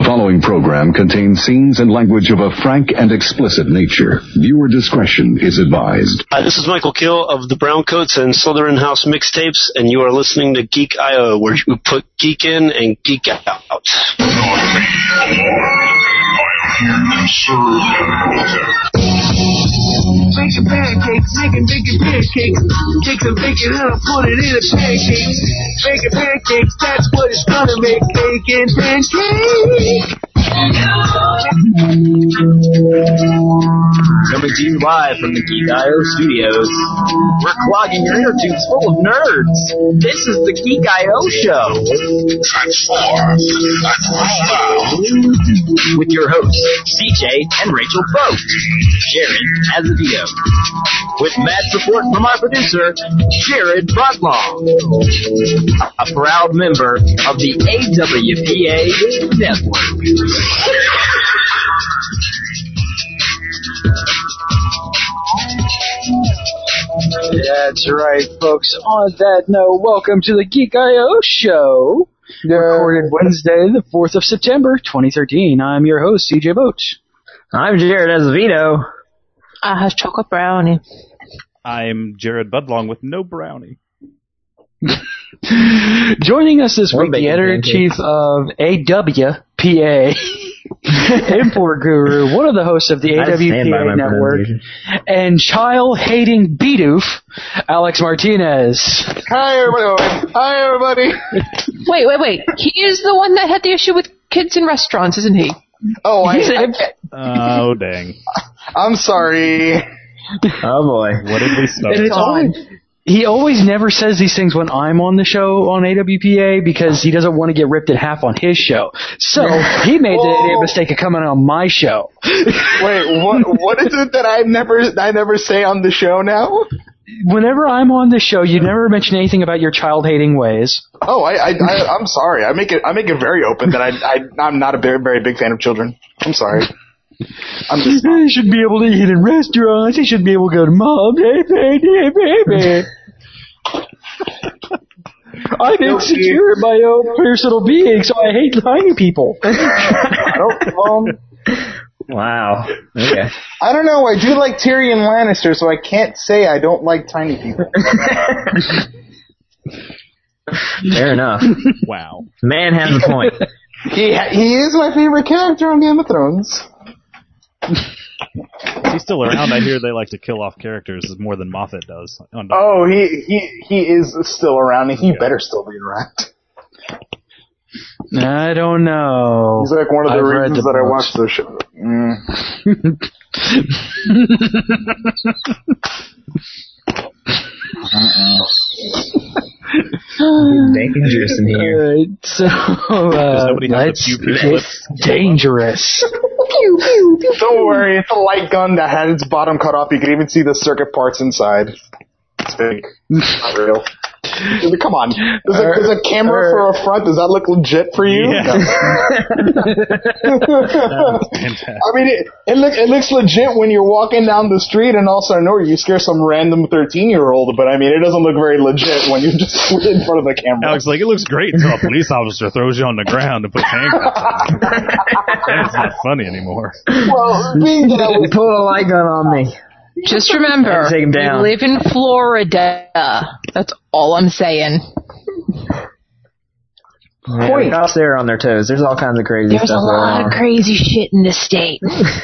following program contains scenes and language of a frank and explicit nature. Viewer discretion is advised. This is Michael Kill of the Browncoats and Slytherin House Mixtapes, and you are listening to Geek.io, where you put geek in and geek out. Make some pancakes, making pancakes. Take some bacon and I'll put it in a pancake. Making pancakes, that's what it's gonna make. Bacon pancake. Coming to you live from the Geek.io studios. We're clogging your inner tubes full of nerds. This is the Geek.io show. Transform and roll out. With your hosts, CJ and Rachel Boat. Jared Azevedo. With mad support from our producer, Jared Budlong. A proud member of the AWPA Network. That's right, folks. On that note, welcome to the Geek.io show. Recorded Wednesday, the 4th of September, 2013. I'm your host, CJ Boat. I'm Jared Azevedo. I have chocolate brownie. I'm Jared Budlong with no brownie. Joining us this week, the editor-in-chief of AWPA, Import Guru, one of the hosts of the AWPA Network, and child-hating Bidoof, Alex Martinez. Hi, everybody. Wait. He is the one that had the issue with kids in restaurants, isn't he? Oh, oh, dang. I'm sorry. Oh, boy. What did we start? He always never says these things when I'm on the show on AWPA because he doesn't want to get ripped in half on his show. So he made the mistake of coming on my show. Wait, what is it that I never say on the show now? Whenever I'm on the show, you never mention anything about your child-hating ways. Oh, I'm sorry. I make it very open that I'm not a very, very big fan of children. I'm sorry. They should be able to eat in restaurants. They should be able to go to mom. Hey, baby. I'm insecure in my own personal being, so I hate tiny people. Wow. Okay. I don't know. I do like Tyrion Lannister, so I can't say I don't like tiny people. Fair enough. Wow. Man has a point. He is my favorite character on Game of Thrones. Is he still around? I hear they like to kill off characters more than Moffat does. Oh, he is still around, and he better still be around. I don't know. He's like one of the reasons that I watch the show. Dangerous in here. Alright, so, it's dangerous. Don't worry, it's a light gun that had its bottom cut off. You can even see the circuit parts inside. It's fake. Not real. Come on. There's a camera for a front. Does that look legit for you? Yeah. I mean, it looks legit when you're walking down the street and all of a sudden you scare some random 13-year-old, but I mean, it doesn't look very legit when you just in front of the camera. Alex, it looks great until a police officer throws you on the ground and puts handcuffs on you. Then it's not funny anymore. Well, being that I was... Pull a light gun on me. Just remember, take him down. We live in Florida. That's all I'm saying. Point. Cops there on their toes. There's all kinds of crazy stuff. There's a lot of crazy shit in this state.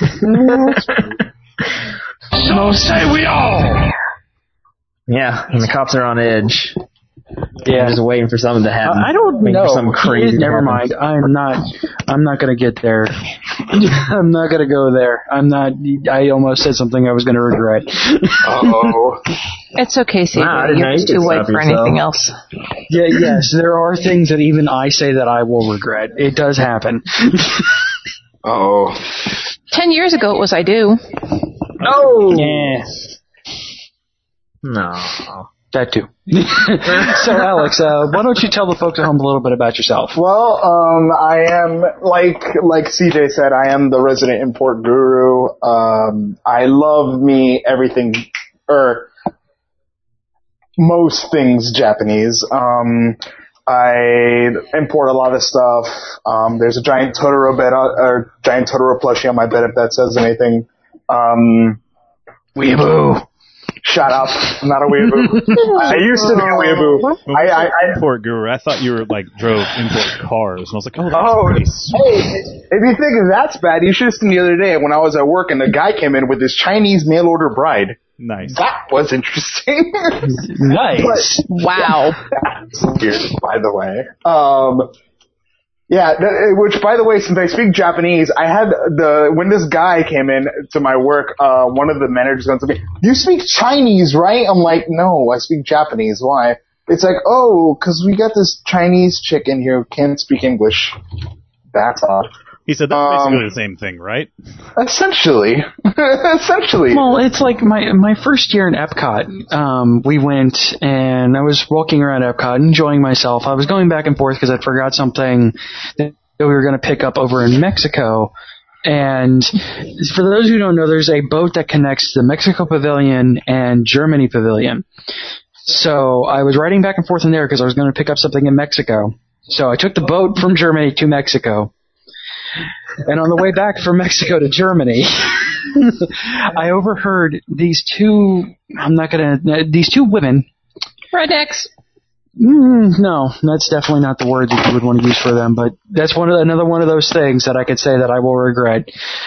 So say we all. Yeah, and the cops are on edge. Yeah, just waiting for something to happen. I don't know. Some crazy. Never mind. I'm not going to get there. I'm not going to go there. I almost said something I was going to regret. Uh-oh. It's okay, CJ. You're just too white for anything else. Yeah, yes, there are things that even I say that I will regret. It does happen. Uh-oh. 10 years ago it was I do. Oh! Yeah. No. That too. So, Alex, why don't you tell the folks at home a little bit about yourself? Well, I am, like CJ said, I am the resident import guru. I love me everything, or most things Japanese. I import a lot of stuff. There's a giant Totoro giant Totoro plushie on my bed, if that says anything. Weeaboo. Shut up. I'm not a weeaboo. I used to be a weeaboo. I import guru. I thought you were drove import cars, and I was like, that's nice. Hey, if you think that's bad, you should have seen the other day when I was at work and a guy came in with his Chinese mail order bride. Nice. That was interesting. Nice. Wow. That's weird, by the way. Yeah, which, by the way, since I speak Japanese, I had when this guy came in to my work, one of the managers goes to me, "You speak Chinese, right?" I'm like, "No, I speak Japanese. Why?" It's like, "Oh, because we got this Chinese chick in here who can't speak English." That's odd. He said that's basically the same thing, right? Essentially. Essentially. Well, it's like my first year in Epcot, we went and I was walking around Epcot enjoying myself. I was going back and forth because I forgot something that we were going to pick up over in Mexico. And for those who don't know, there's a boat that connects the Mexico Pavilion and Germany Pavilion. So I was riding back and forth in there because I was going to pick up something in Mexico. So I took the boat from Germany to Mexico. And on the way back from Mexico to Germany, I overheard these two women. Rednecks. No, that's definitely not the word that you would want to use for them, but that's another one of those things that I could say that I will regret.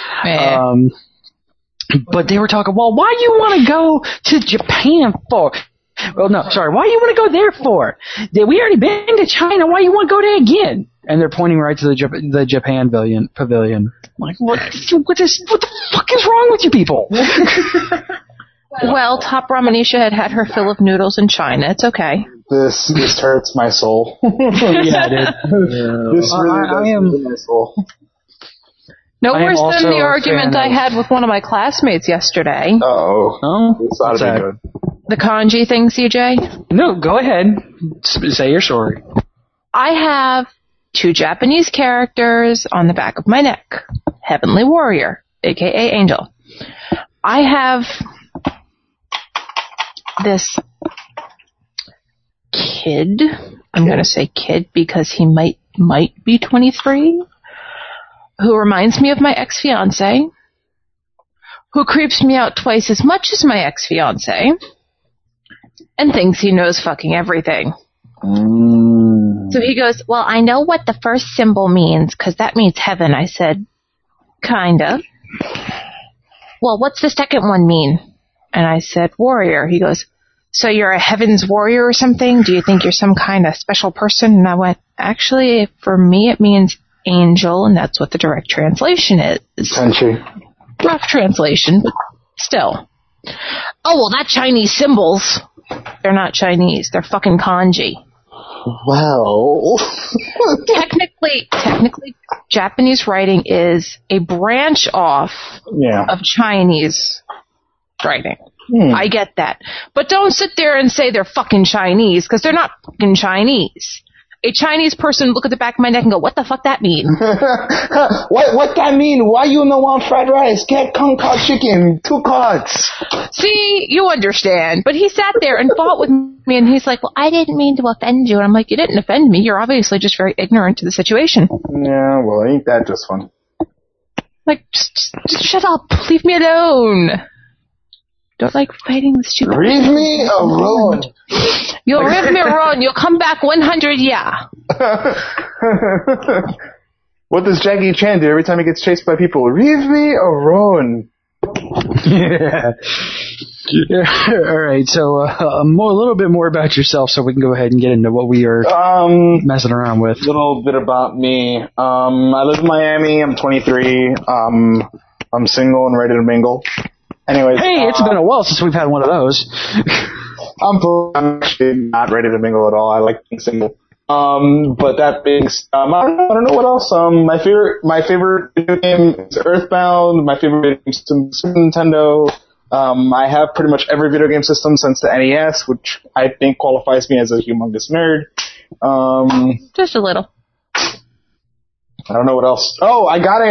But they were talking, well, why do you want to go to Japan for? Well, no, sorry, why do you want to go there for? We already been to China, why do you want to go there again? And they're pointing right to the Japan pavilion. I'm like, what the fuck is wrong with you people? Well, Top Ramanisha had her fill of noodles in China. It's okay. This hurts my soul. Yeah, it did. This really hurts my soul. No worse than the argument I had with one of my classmates yesterday. Oh, it's not that good. The kanji thing, CJ? No, go ahead. Say your story. I have 2 Japanese characters on the back of my neck. Heavenly Warrior, a.k.a. Angel. I have this kid. I'm going to say kid because he might be 23, who reminds me of my ex-fiancé, who creeps me out twice as much as my ex-fiancé, and thinks he knows fucking everything. So he goes, well, I know what the first symbol means, because that means heaven. I said, kinda. Well, what's the second one mean? And I said, warrior. He goes, so you're a heaven's warrior or something? Do you think you're some kind of special person? And I went, actually, for me, it means angel, and that's what the direct translation is. Senshi. Rough translation, but still. Oh, well, that Chinese symbols. They're not Chinese. They're fucking kanji. Well. Technically, Japanese writing is a branch off of Chinese writing. I get that. But don't sit there and say they're fucking Chinese, because they're not fucking Chinese. A Chinese person look at the back of my neck and go, what the fuck that mean? What that mean? Why you no want fried rice? Get Kung Pao chicken, 2 cards. See, you understand. But he sat there and fought with me, and he's like, well, I didn't mean to offend you. And I'm like, you didn't offend me. You're obviously just very ignorant to the situation. Yeah, well, ain't that just fun? Like, just shut up. Leave me alone. Don't like fighting with stupid Leave me alone. You'll leave me alone. You'll come back 100, yeah. What does Jackie Chan do every time he gets chased by people? Leave me alone. Yeah. All right, so a little bit more about yourself so we can go ahead and get into what we are messing around with. A little bit about me. I live in Miami. I'm 23. I'm single and ready to mingle. Anyways, hey, it's been a while since we've had one of those. I'm actually not ready to mingle at all. I like being single. But that being, I don't know what else. My favorite video game is Earthbound. My favorite video game system is Super Nintendo. I have pretty much every video game system since the NES, which I think qualifies me as a humongous nerd. Just a little. I don't know what else. Oh, I got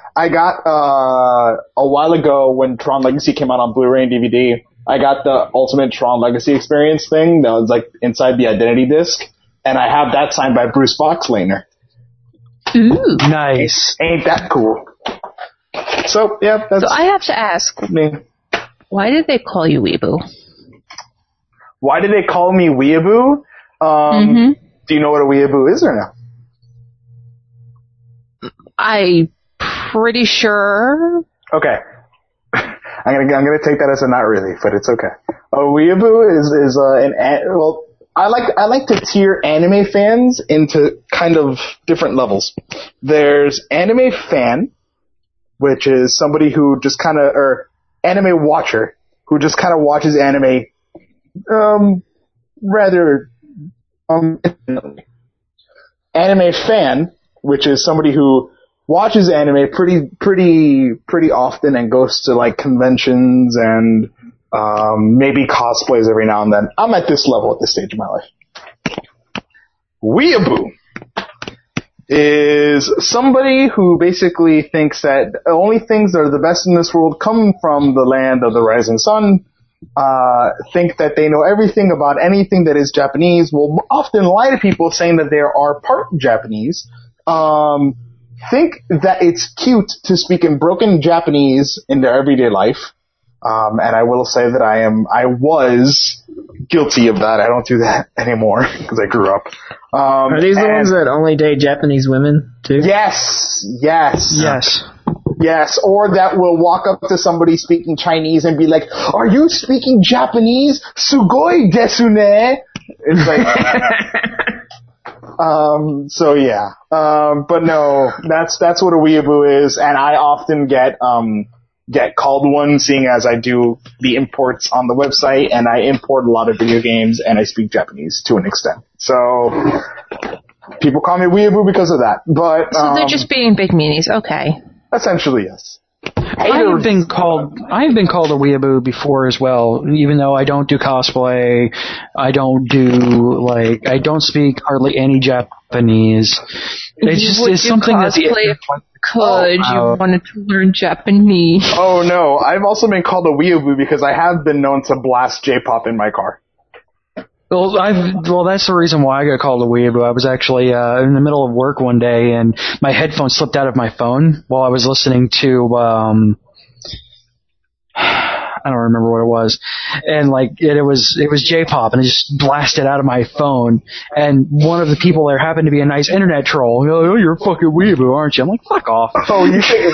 a while ago when Tron Legacy came out on Blu-ray and DVD, I got the Ultimate Tron Legacy Experience thing that was like inside the Identity disc. and I have that signed by Bruce Boxleitner. Ooh. Nice. Ain't that cool? So, yeah, that's... So I have to ask, me. Why did they call you Weeaboo? Why did they call me Weeaboo? Do you know what a Weeaboo is or no? I'm pretty sure. Okay. I'm gonna take that as a not really, but it's okay. A Weeaboo is well, I like to tier anime fans into kind of different levels. There's anime fan, which is somebody who just kind of, or anime watcher, who just kind of watches anime, rather, anime fan, which is somebody who watches anime pretty often and goes to like conventions and maybe cosplays every now and then. I'm at this level at this stage of my life. Weeaboo is somebody who basically thinks that the only things that are the best in this world come from the land of the rising sun, think that they know everything about anything that is Japanese, will often lie to people saying that they are part Japanese, think that it's cute to speak in broken Japanese in their everyday life. And I will say that I was guilty of that. I don't do that anymore because I grew up. Are these the ones that only date Japanese women too? Yes. Yes. Or that will walk up to somebody speaking Chinese and be like, "Are you speaking Japanese? Sugoi desu ne." It's like, so yeah. But no, that's what a weeaboo is, and I often get called one, seeing as I do the imports on the website, and I import a lot of video games, and I speak Japanese to an extent. So people call me weeaboo because of that. But so they're just being big meanies. Okay. Essentially, yes. I've been called a weeaboo before as well, even though I don't do cosplay. I don't speak hardly any Japanese. It's something that you wanted to learn Japanese. Oh no, I've also been called a weeaboo because I have been known to blast J-pop in my car. Well, that's the reason why I got called a weeaboo. I was actually in the middle of work one day, and my headphones slipped out of my phone while I was listening to I don't remember what it was, and it was J-pop, and it just blasted out of my phone. And one of the people there happened to be a nice internet troll. "Oh, you're a fucking weeaboo, aren't you?" I'm like, "Fuck off." Oh, you think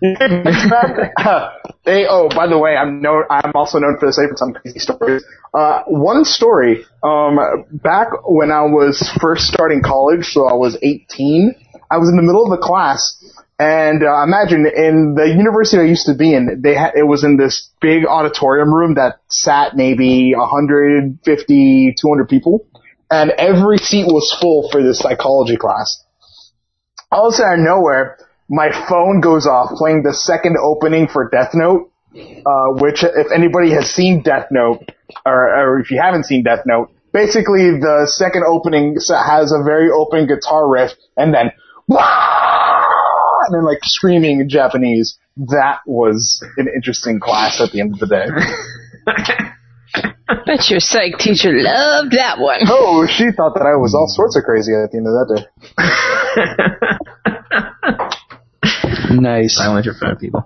by the way, I'm also known for some crazy stories. One story, back when I was first starting college, so I was 18, I was in the middle of the class, and imagine in the university I used to be in, it was in this big auditorium room that sat maybe 150, 200 people, and every seat was full for this psychology class. All of a sudden, out of nowhere, my phone goes off playing the second opening for Death Note, which if anybody has seen Death Note, or if you haven't seen Death Note, basically the second opening has a very open guitar riff, and then and then screaming in Japanese. That was an interesting class at the end of the day. Bet your psych teacher loved that one. Oh, she thought that I was all sorts of crazy at the end of that day. Nice. Silence your phone, people.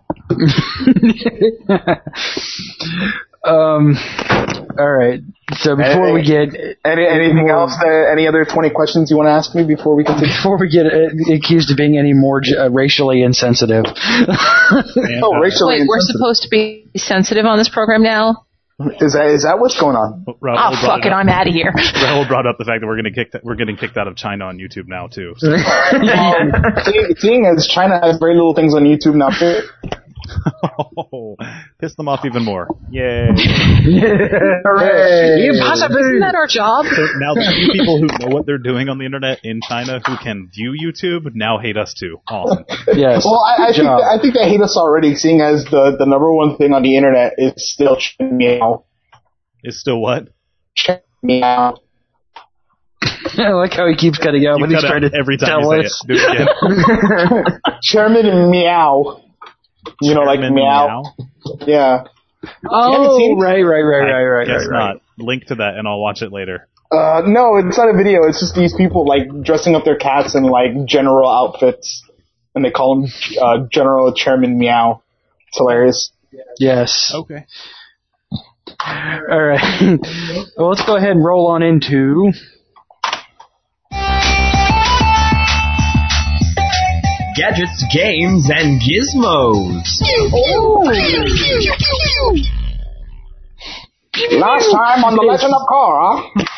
All right. So before we get anything else, any other 20 questions you want to ask me before we continue? Before we get accused of being any more racially insensitive. Racially insensitive. We're supposed to be sensitive on this program now? Is that what's going on? Fuck it, I'm out of here. Raul brought up the fact that we're getting kicked out of China on YouTube now too. So. Seeing as China has very little things on YouTube now too. Oh, piss them off even more. Yay. Hooray. Isn't that our job? So now the few people who know what they're doing on the internet in China who can view YouTube now hate us too. Awesome. Yes. Well, I think they hate us already, seeing as the number one thing on the internet is still meow. Is still what? Meow. I like how he keeps cutting out when he's trying to every time tell you us. say it. Do it again. Chairman and meow. You know, like meow. Yeah. Oh, right. Guess not. Link to that and I'll watch it later. No, it's not a video. It's just these people like dressing up their cats in like general outfits, and they call him General Chairman Meow. It's hilarious. Yes. Okay. All right. Well, let's go ahead and roll on into Gadgets, games, and gizmos. Last time on The Legend of Korra.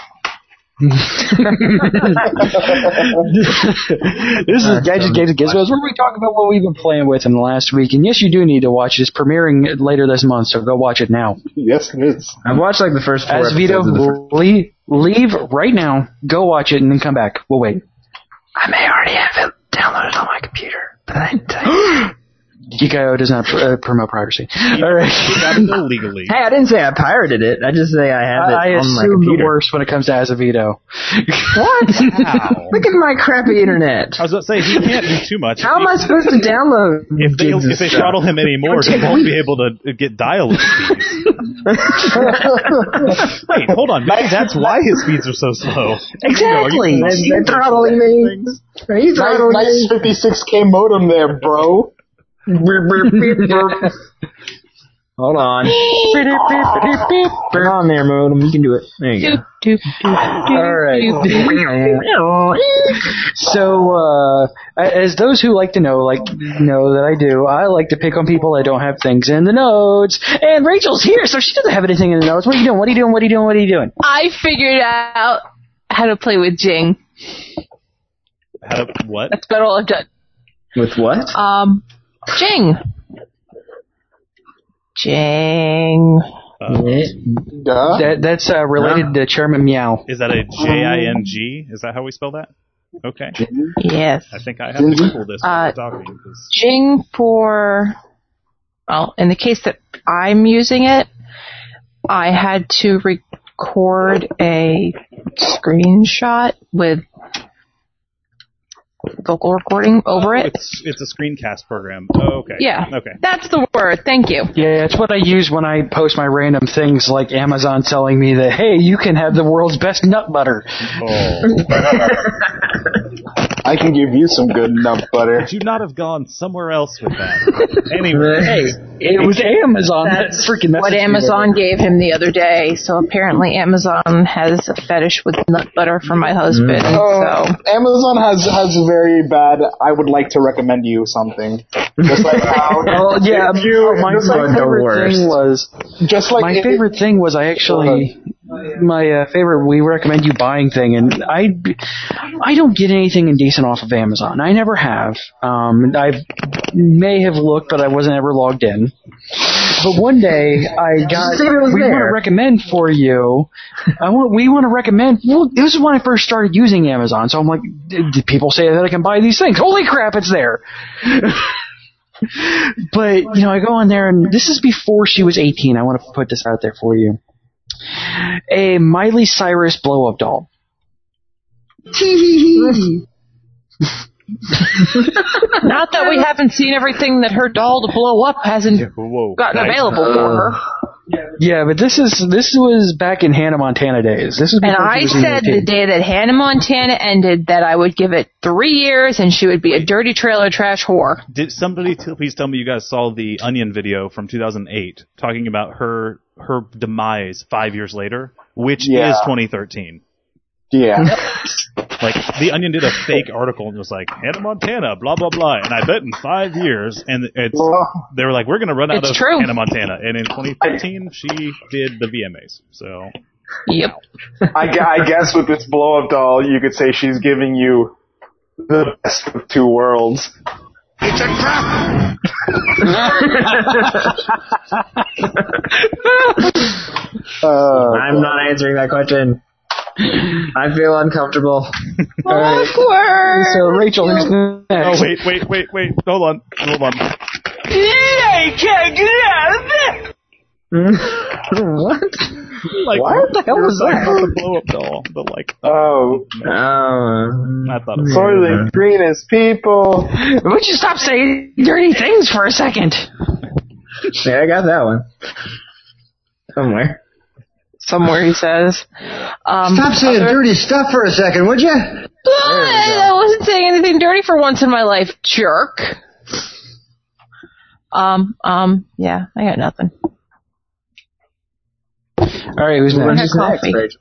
This is Gadgets, Games, and Gizmos, where we talk about what we've been playing with in the last week. And yes, you do need to watch it. It's premiering later this month, so go watch it now. Yes, it is. I've watched like the first 4 As Vito, leave right now, go watch it, and then come back. We'll wait. I may already have it downloaded on my computer, but Geek.io does not promote piracy. All right. Illegally. Hey, I didn't say I pirated it. I just say I have it I on my assume computer. the worst when it comes to Azevedo. What? Wow. Look at my crappy internet. I was about to say, he can't do too much. How am I supposed to download? If they throttle him anymore, he won't be able to get dial-up speeds. Wait, hold on. Maybe that's why his speeds are so slow. Exactly. They're throttling me. Nice 56K modem there, bro. Hold on. Come on there, modem. You can do it. There you go. All right. So, as those who like to know that I do, I like to pick on people that don't have things in the notes. And Rachel's here, so she doesn't have anything in the notes. What are you doing? What are you doing? What are you doing? What are you doing? I figured out how to play with Jing. What? That's about all I've done. With what? Jing. Jing. That's related to Chairman Meow. Is that a J-I-N-G? Is that how we spell that? Okay. Yes. I think I have to Google this while we're talking. Jing in the case that I'm using it, I had to record a screenshot with vocal recording over it. It's a screencast program. Oh, okay. Yeah. Okay. That's the word. Thank you. Yeah, it's what I use when I post my random things like Amazon telling me that, hey, you can have the world's best nut butter. Oh. I can give you some good nut butter. Could you not have gone somewhere else with that? Anyway. Hey, it was Amazon. That's what Amazon gave him the other day. So apparently Amazon has a fetish with nut butter for my husband. So Amazon has very bad. I would like to recommend you something. Just like how. Well, yeah. My favorite thing was I actually. My favorite we recommend you buying thing, and I don't get anything indecent off of Amazon. I never have. I may have looked, but I wasn't ever logged in. But one day I got. We want to recommend for you. We want to recommend. Well, this is when I first started using Amazon, so I'm like, did people say that I can buy these things? Holy crap, it's there! But I go on there, and this is before she was 18. I want to put this out there for you. A Miley Cyrus blow-up doll. not that we haven't seen everything that her doll to blow up hasn't gotten available for her. Yeah, but this was back in Hannah Montana days. And I said the day that Hannah Montana ended that I would give it 3 years and she would be a dirty trailer trash whore. Did somebody please tell me you guys saw the Onion video from 2008 talking about her demise 5 years later, which is 2013. Yeah. Like, the Onion did a fake article and was like, Hannah Montana, blah, blah, blah. And I bet in 5 years, and they were like, we're going to run out of Hannah Montana. And in 2013, she did the VMAs. So. Yep. I guess with this blow-up doll, you could say she's giving you the best of two worlds. It's a trap! I'm not answering that question. I feel uncomfortable. Awkward. So Rachel, who's next? Oh, wait. Hold on. I can't get out of this! What? Like, what the hell was that? The blow-up doll, but like... I thought it was... For the greenest people. Would you stop saying dirty things for a second? Yeah, I got that one. Somewhere. somewhere, he says. Stop saying dirty stuff for a second, would you? I wasn't saying anything dirty for once in my life, jerk. Yeah, I got nothing. All right, who's next?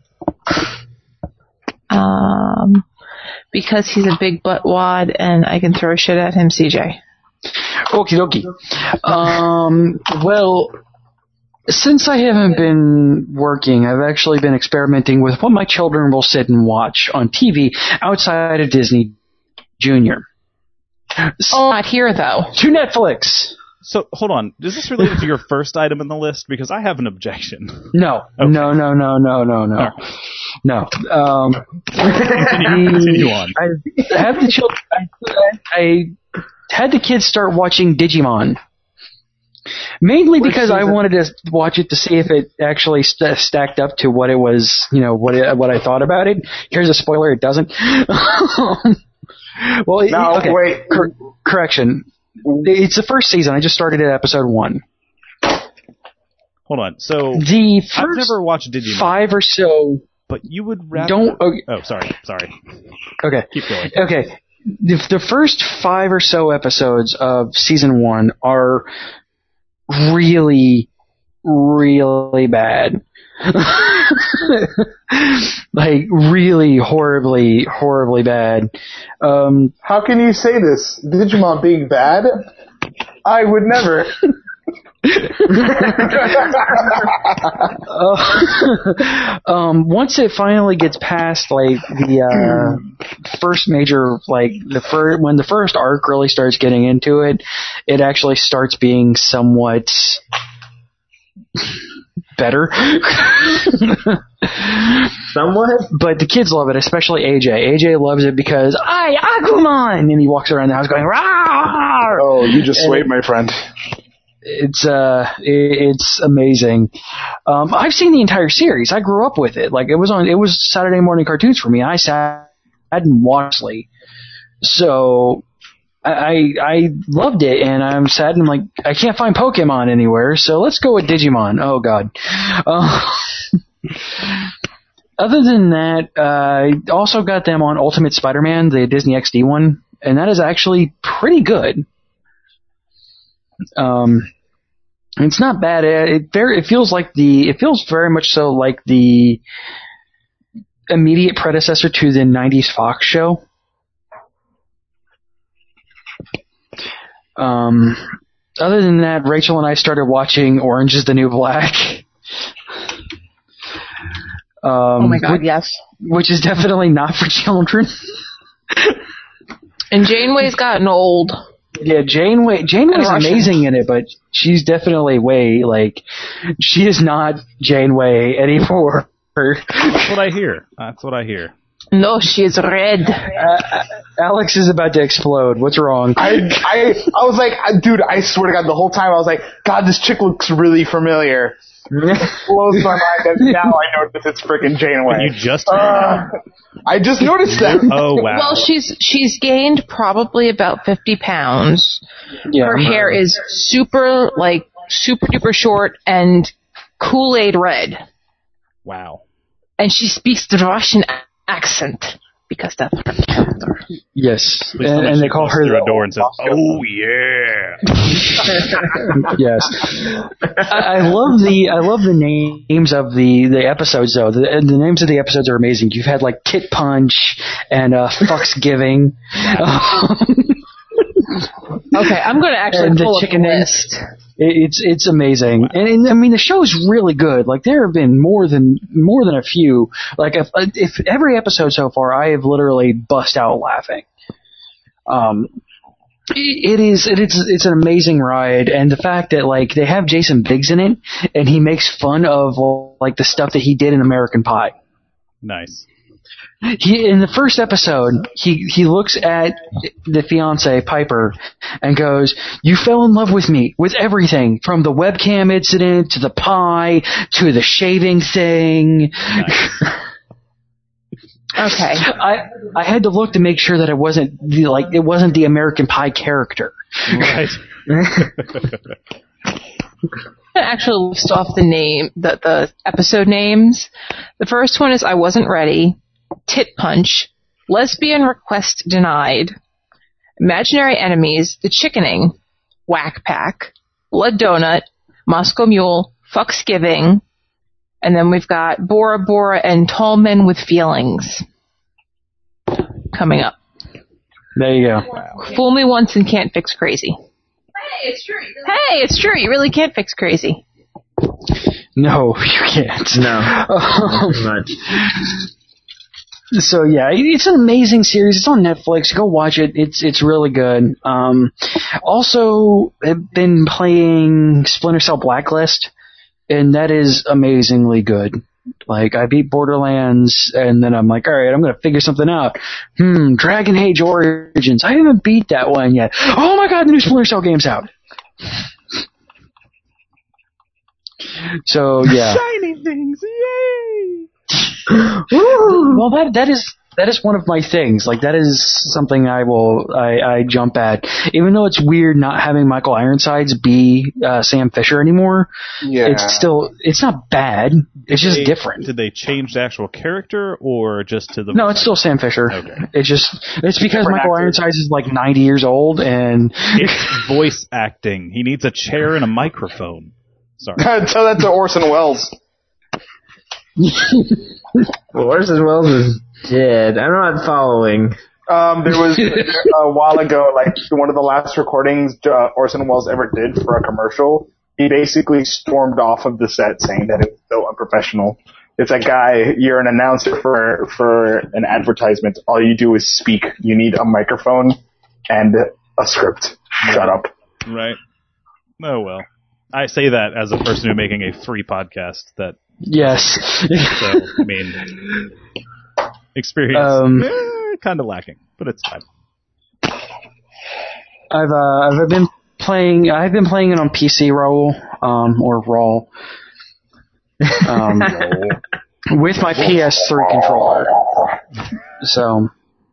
Because he's a big butt wad and I can throw shit at him, CJ. Okie dokie. Well, since I haven't been working, I've actually been experimenting with what my children will sit and watch on TV outside of Disney Junior. Not here, though. To Netflix. So, hold on. Is this related to your first item in the list? Because I have an objection. No. Okay. No. Right. No. Continue on. I have the children. I had the kids start watching Digimon. Mainly because I wanted to watch it to see if it actually stacked up to what it was, what I thought about it. Here's a spoiler, it doesn't. Well, no, okay. Wait. Correction. It's the first season. I just started at episode 1. Hold on. So the first I've never watched Digimon. 5 or so. But you would rather... Don't... Okay. Oh, sorry. Okay. Keep going. Okay. The first 5 or so episodes of season 1 are really, really bad. Like, really horribly, horribly bad. How can you say this? Digimon being bad? I would never. Once it finally gets past like the first major, like when the first arc really starts getting into it, it actually starts being somewhat better. Somewhat? But the kids love it, especially AJ. AJ loves it because Agumon! And he walks around the house going, "Rah!" Oh, you just swayed, my friend. It's amazing. I've seen the entire series. I grew up with it. Like it was Saturday morning cartoons for me. I sat and watched it. So I loved it, and I'm sad and like I can't find Pokemon anywhere. So let's go with Digimon. Oh God. Other than that, I also got them on Ultimate Spider-Man, the Disney XD one, and that is actually pretty good. It's not bad. It feels very much so like the immediate predecessor to the 90s Fox show. Other than that, Rachel and I started watching Orange is the New Black. Oh my God, yes. Which is definitely not for children. And Janeway's gotten old. Yeah, Janeway's amazing in it, but she's definitely she is not Janeway anymore. That's what I hear. No, she is red. Alex is about to explode. What's wrong? I was like, dude, I swear to God, the whole time I was like, God, this chick looks really familiar. It blows my mind that now I know that it's freaking Janeway. You just I just noticed that. Oh wow. Well, she's gained probably about 50 pounds. Yeah, her hair is super duper short and Kool-Aid red. Wow. And she speaks the Russian accent because that's her character. Yes, and they call her through a door and says, "Oh yeah." Yes, I love the names of the episodes though. The names of the episodes are amazing. You've had like Tit Punch and Fucks Giving. Okay, I'm going to actually pull up the list. It's amazing, and I mean the show's really good. Like there have been more than a few. Like if every episode so far, I have literally bust out laughing. It's an amazing ride, and the fact that like they have Jason Biggs in it, and he makes fun of like the stuff that he did in American Pie. Nice. In the first episode, he looks at the fiance Piper and goes, "You fell in love with me with everything from the webcam incident to the pie to the shaving thing." Nice. Okay. I had to look to make sure that it wasn't the American Pie character. Right. actually list off the episode names. The first one is I Wasn't Ready, Tit Punch, Lesbian Request Denied, Imaginary Enemies, The Chickening, Whack Pack, Blood Donut, Moscow Mule, Fucksgiving, and then we've got Bora Bora and Tall Men with Feelings coming up. There you go. Fool me once and can't fix crazy. Hey, it's true. You really can't fix crazy. No, you can't. No. Pretty much. So yeah, it's an amazing series. It's on Netflix. Go watch it. It's really good. Also, I've been playing Splinter Cell Blacklist, and that is amazingly good. Like, I beat Borderlands, and then I'm like, alright, I'm gonna figure something out. Dragon Age Origins. I haven't beat that one yet. Oh my god, the new Splinter Cell game's out. So, yeah. Shiny things, yay! Well, that is one of my things. Like, that is something I jump at. Even though it's weird not having Michael Ironsides be Sam Fisher anymore. Yeah. It's not bad. It's just different. Did they change the actual character or just to the... No, it's still Sam Fisher. Okay. It's because Michael Ironsides is like 90 years old and... It's voice acting. He needs a chair and a microphone. Sorry. Tell that to Orson Welles. Well, Orson Welles is dead. I'm not following. There was a while ago, like one of the last recordings Orson Welles ever did for a commercial. He basically stormed off of the set saying that it was so unprofessional. It's like, guy, you're an announcer for an advertisement. All you do is speak. You need a microphone and a script. Shut up. Right. Oh well. I say that as a person who's making a free podcast that... Yes. So, I mean, experience kind of lacking, but it's fine. I've been playing it on PC roll, or roll, with my PS3 controller. So,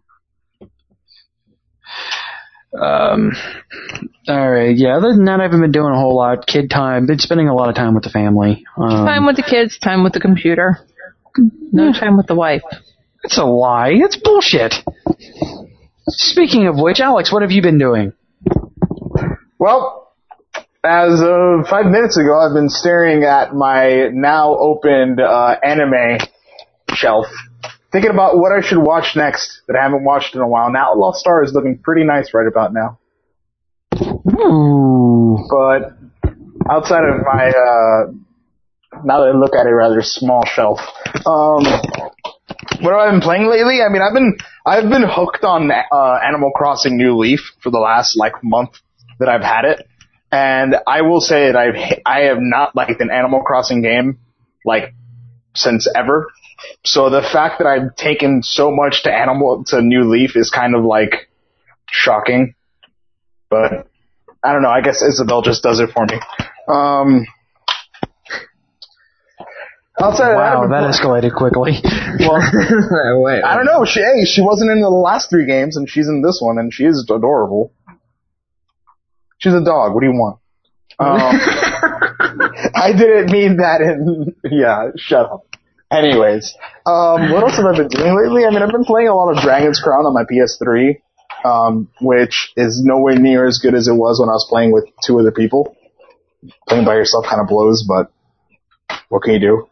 alright, yeah, other than that, I haven't been doing a whole lot. Kid time, been spending a lot of time with the family. Time with the kids, time with the computer. No time with the wife. That's a lie. That's bullshit. Speaking of which, Alex, what have you been doing? Well, as of 5 minutes ago, I've been staring at my now opened anime shelf, thinking about what I should watch next that I haven't watched in a while. Now, Outlaw Star is looking pretty nice right about now. Ooh. But outside of my, now that I look at it, rather small shelf, what have I been playing lately? I mean, I've been hooked on Animal Crossing New Leaf for the last month that I've had it, and I will say that I have not liked an Animal Crossing game since ever. So the fact that I've taken so much to New Leaf is kind of shocking. But I don't know. I guess Isabel just does it for me. Outside wow, that escalated quickly. Well, I don't know. She wasn't in the last 3 games, and she's in this one, and she is adorable. She's a dog. What do you want? I didn't mean that yeah, shut up. Anyways, what else have I been doing lately? I mean, I've been playing a lot of Dragon's Crown on my PS3, which is nowhere near as good as it was when I was playing with 2 other people. Playing by yourself kind of blows, but what can you do?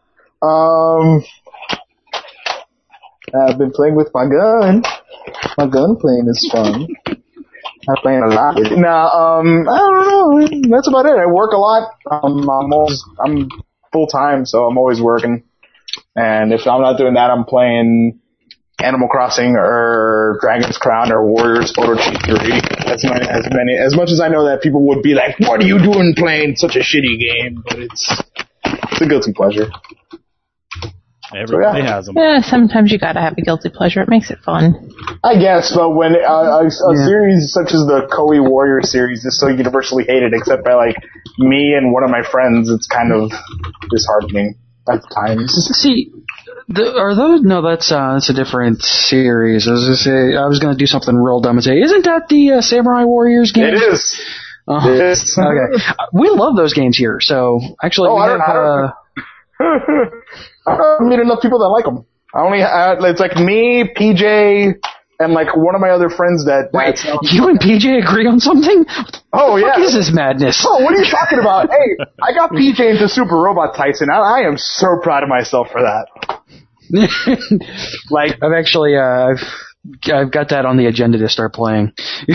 I've been playing with my gun. My gun playing is fun. I'm playing a lot. Now, I don't know. That's about it. I work a lot. I'm full time, so I'm always working. And if I'm not doing that, I'm playing Animal Crossing or Dragon's Crown or Warriors Photo G3. As much as I know that people would be like, "What are you doing playing such a shitty game?" But it's a guilty pleasure. Everybody has them. Yeah, sometimes you gotta have a guilty pleasure. It makes it fun. I guess, but when a series such as the Koei Warrior series is so universally hated, except by me and one of my friends, it's kind of disheartening at times. See, are those? No, that's a different series. I was gonna do something real dumb and say, isn't that the Samurai Warriors game? It is. Okay. We love those games here, so actually I don't meet enough people that like them. It's like me, PJ, and like one of my other friends that... Wait, you and PJ agree on something? Oh, yeah. What is this madness? Oh, what are you talking about? Hey, I got PJ into Super Robot Tyson. I am so proud of myself for that. Like, I've actually, I've got that on the agenda to start playing.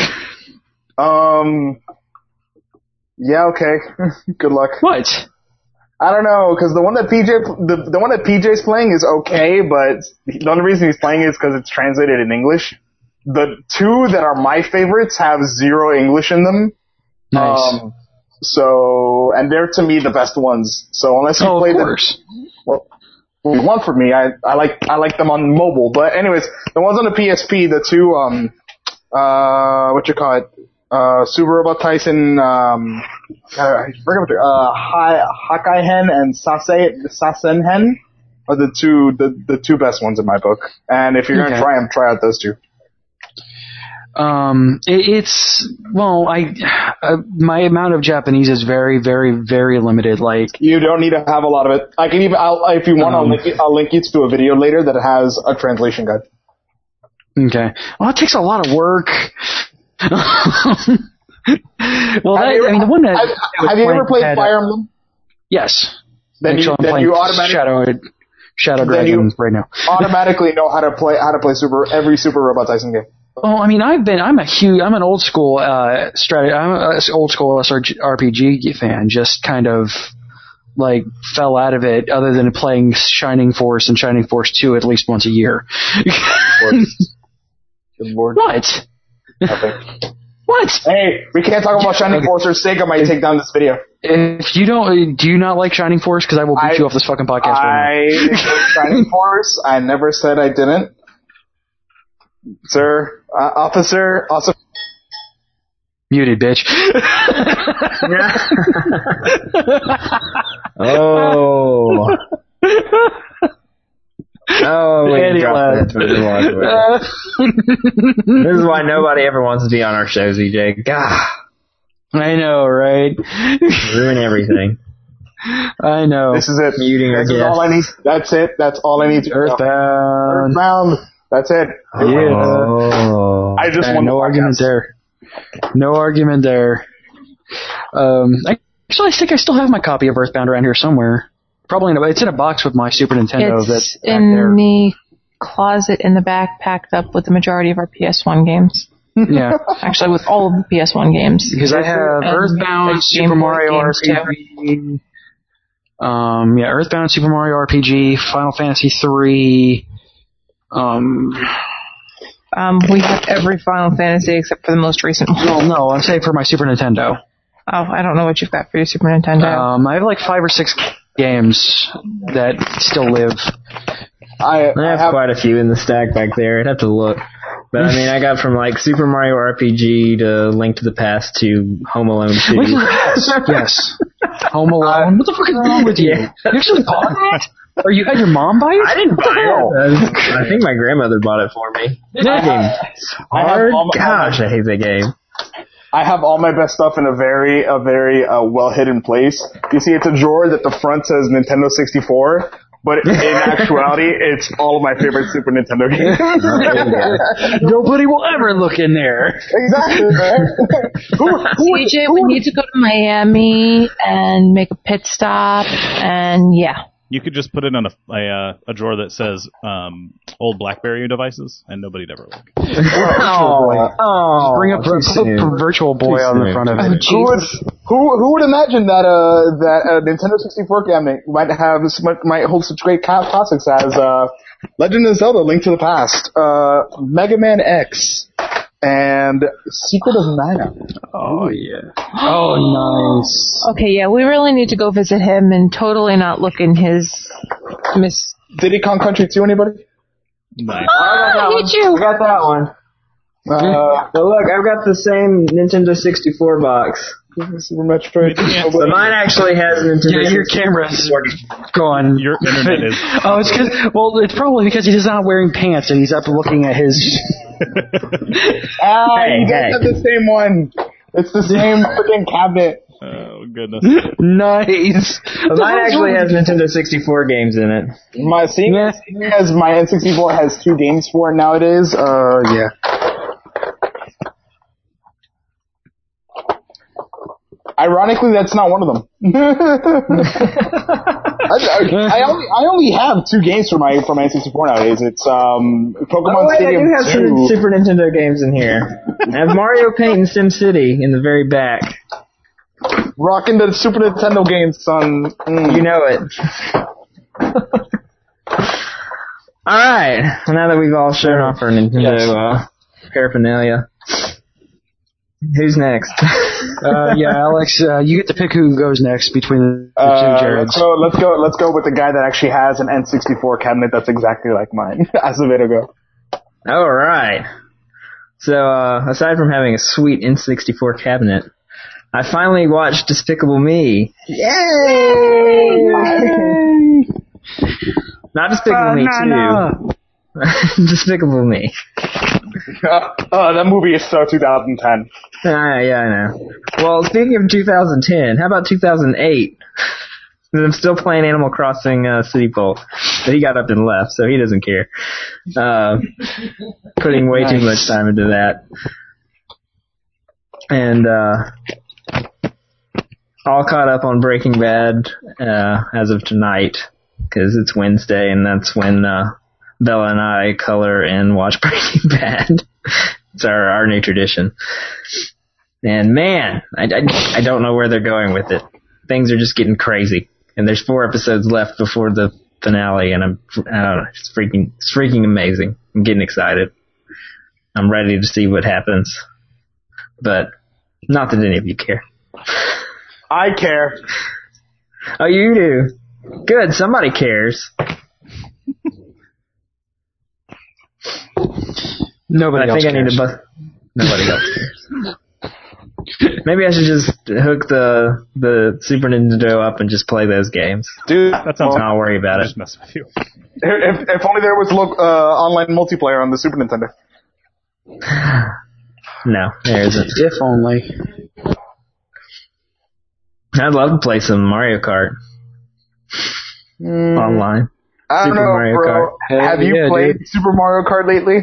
Yeah, okay. Good luck. What? I don't know, because the one that PJ's playing is okay, but the only reason he's playing it is because it's translated in English. The two that are my favorites have zero English in them. Nice. And they're to me the best ones. So unless you play them, well, one for me, I like them on mobile. But anyways, the ones on the PSP, the two, Super Robot Tyson, Hakai Hen and Sasen Hen are the two best ones in my book. And if you're gonna try them, try out those two. My amount of Japanese is very, very, very limited. Like, you don't need to have a lot of it. I can even, if you want, I'll link you to a video later that has a translation guide. Okay. Well, it takes a lot of work. Have you ever played Fire Emblem? Yes. Then you automatically Shadow Dragon right now. Automatically know how to play every Super Robot Tyson game. Oh, I mean, I'm an old school RPG fan. Just kind of like fell out of it, other than playing Shining Force and Shining Force 2 at least once a year. Good Lord. What? Nothing. What? Hey, we can't talk about Shining Force or Sega might take down this video. If you do you not like Shining Force? Because I will beat you off this fucking podcast right now. I like Shining Force. I never said I didn't. Sir, officer, also... Muted, bitch. Oh. Oh, we dropped it. This is why nobody ever wants to be on our show, ZJ. God. I know, right? Ruin everything. I know. This is it. Muting our guests. All I need. That's it. That's all I need to Earthbound. Earthbound. That's it. Yeah. Oh. I just won no argument there. No argument there. Actually, I think I still have my copy of Earthbound around here somewhere. Probably it's in a box with my Super Nintendo. It's in the closet in the back, packed up with the majority of our PS1 games. Yeah. Actually, with all of the PS1 games. Because I have Earthbound, Super Mario RPG. Earthbound, Super Mario RPG, Final Fantasy 3. We have every Final Fantasy except for the most recent one. Well, no, I'm saying for my Super Nintendo. Oh, I don't know what you've got for your Super Nintendo. I have like 5 or 6 games that still live. I have quite a few in the stack back there. I'd have to look. But I mean, I got from like Super Mario RPG to Link to the Past to Home Alone 2. Link to the Past, yes. Home Alone. What the fuck is wrong with you? You actually bought that? Or you had your mom buy it? I didn't buy it. I think my grandmother bought it for me. That game hard. Gosh, I hate that game. I have all my best stuff in a very well hidden place. You see, it's a drawer that the front says Nintendo 64, but in actuality, it's all of my favorite Super Nintendo games. Nobody will ever look in there. Exactly, right? CJ, we need to go to Miami and make a pit stop, and yeah. You could just put it in a drawer that says old BlackBerry devices, and nobody'd ever look. Just bring up Virtual Boy on the front of it. Who would imagine that a Nintendo 64 cabinet might hold such great classics as Legend of Zelda: Link to the Past, Mega Man X, and Secret of Mana. Oh, yeah. Oh, nice. Okay, yeah, we really need to go visit him and totally not look in his Diddy Kong Country 2, anybody? Nice. I got that one. But look, I've got the same Nintendo 64 box. Super Metroid. But mine actually has Nintendo. Yeah, your camera's going. Your internet is. Oh, it's probably because he's not wearing pants and he's up looking at his. You guys have the same one. It's the same freaking cabinet. Oh, goodness. Nice. Well, mine actually has Nintendo 64 games in it. My N64 has 2 games for it nowadays. Yeah. Ironically, that's not one of them. I only have 2 games for my N64 nowadays. It's Pokemon Stadium 2. I do have some Super Nintendo games in here. I have Mario Paint and SimCity in the very back. Rocking the Super Nintendo games, son. You know it. Alright, now that we've all shown off our Nintendo paraphernalia, who's next? Alex, you get to pick who goes next between the two Jareds. Let's go with the guy that actually has an N64 cabinet that's exactly like mine, as a bit ago. Alright. So, aside from having a sweet N64 cabinet, I finally watched Despicable Me. Yay! Not Despicable Me 2. Despicable Me. That movie is so 2010. Yeah, I know. Well, speaking of 2010, how about 2008? I'm still playing Animal Crossing City Bolt, but he got up and left, so he doesn't care. Putting way too much time into that. And all caught up on Breaking Bad as of tonight, because it's Wednesday, and that's when Bella and I color and watch Breaking Bad. It's our new tradition. And man, I don't know where they're going with it. Things are just getting crazy. And there's 4 episodes left before the finale, and I don't know, it's freaking amazing. I'm getting excited. I'm ready to see what happens. But not that any of you care. I care. Oh, you do? Good, somebody cares. Nobody else cares. I need to Nobody else cares. Maybe I should just hook the Super Nintendo up and just play those games. Dude, that sounds. I'll worry about it. Just mess with you. If only there was online multiplayer on the Super Nintendo. No, there isn't. If only. I'd love to play some Mario Kart online. I don't know, Mario bro. Kart. Have you played Super Mario Kart lately?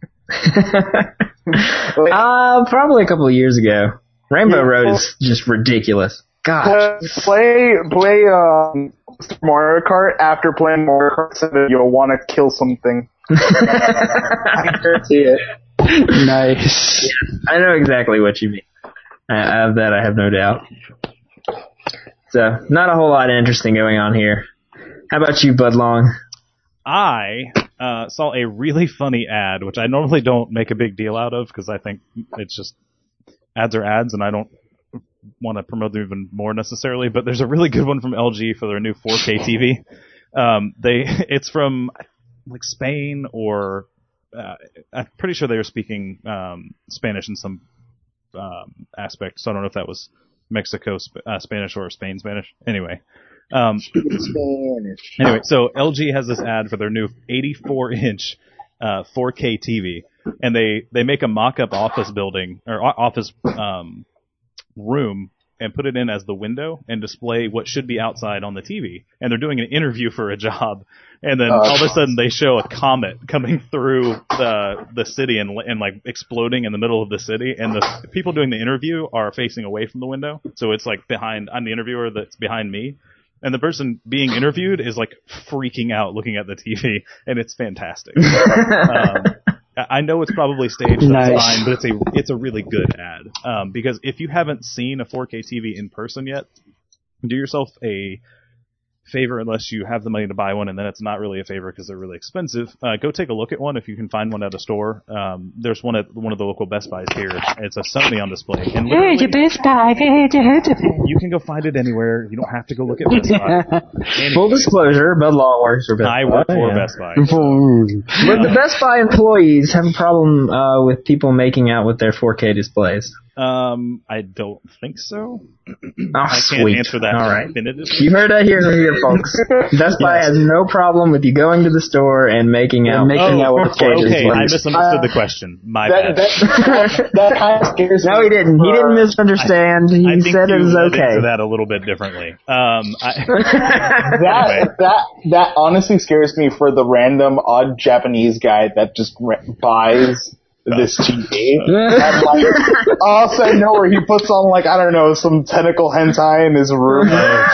Probably a couple of years ago. Rainbow Road is just ridiculous. Gosh. Play Super Mario Kart after playing Mario Kart 7. You'll want to kill something. I guarantee it. Nice. Yeah, I know exactly what you mean. I have no doubt. So, not a whole lot interesting going on here. How about you, Bud Long? I saw a really funny ad, which I normally don't make a big deal out of because I think it's just ads are ads, and I don't want to promote them even more necessarily. But there's a really good one from LG for their new 4K TV. It's from like Spain or I'm pretty sure they were speaking Spanish in some aspect. So I don't know if that was Mexico Spanish or Spain Spanish. Anyway. Anyway, so LG has this ad for their new 84-inch 4K TV, and they make a mock-up office building or office room and put it in as the window and display what should be outside on the TV. And they're doing an interview for a job, and then all of a sudden they show a comet coming through the city and like exploding in the middle of the city, and the people doing the interview are facing away from the window, so it's like I'm the interviewer that's behind me. And the person being interviewed is like freaking out looking at the TV, and it's fantastic. I know it's probably staged, that's fine, but it's a really good ad. Because if you haven't seen a 4K TV in person yet, do yourself a favor, unless you have the money to buy one, and then it's not really a favor because they're really expensive. Go take a look at one if you can find one at a store. There's one at one of the local Best Buys here. It's a Sony on display. And Best Buy. You can go find it anywhere. You don't have to go look at Best Buy. Full disclosure, Bud Law works for Best Buy. I work for Best Buy. But the Best Buy employees have a problem with people making out with their 4K displays. I don't think so. I can't answer that. All right. Definitively. You heard that here, folks. Best Buy has no problem with you going to the store and making out with the cages. Okay, I misunderstood the question. My bad. That kind of scares me. No, he didn't. He didn't misunderstand. He said it was okay. Answer that a little bit differently. That honestly scares me for the random odd Japanese guy that just buys this TV. And like, all of a sudden, nowhere, he puts on like, I don't know, some tentacle hentai in his room.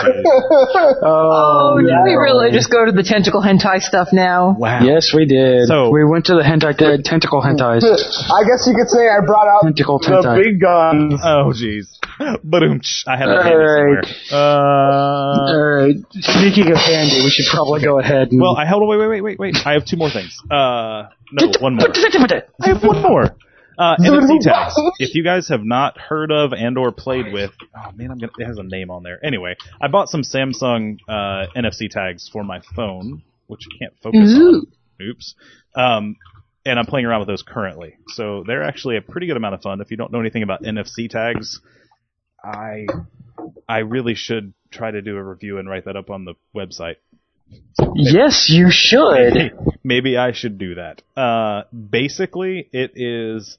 Did we really just go to the tentacle hentai stuff now? Wow. Yes, we did. So we went to the tentacle hentais. I guess you could say I brought out the big guns. Oh, jeez. Ba-doom-tsh. I have a handy somewhere. Alright. Speaking of handy, we should probably go ahead and... Well, wait. I have two more things. No, one more. I have one more. NFC tags. If you guys have not heard of and or played with, oh man, it has a name on there. Anyway, I bought some Samsung NFC tags for my phone, which you can't focus on. Oops. And I'm playing around with those currently. So they're actually a pretty good amount of fun. If you don't know anything about NFC tags, I really should try to do a review and write that up on the website. Yes, you should. Maybe I should do that. Basically, it is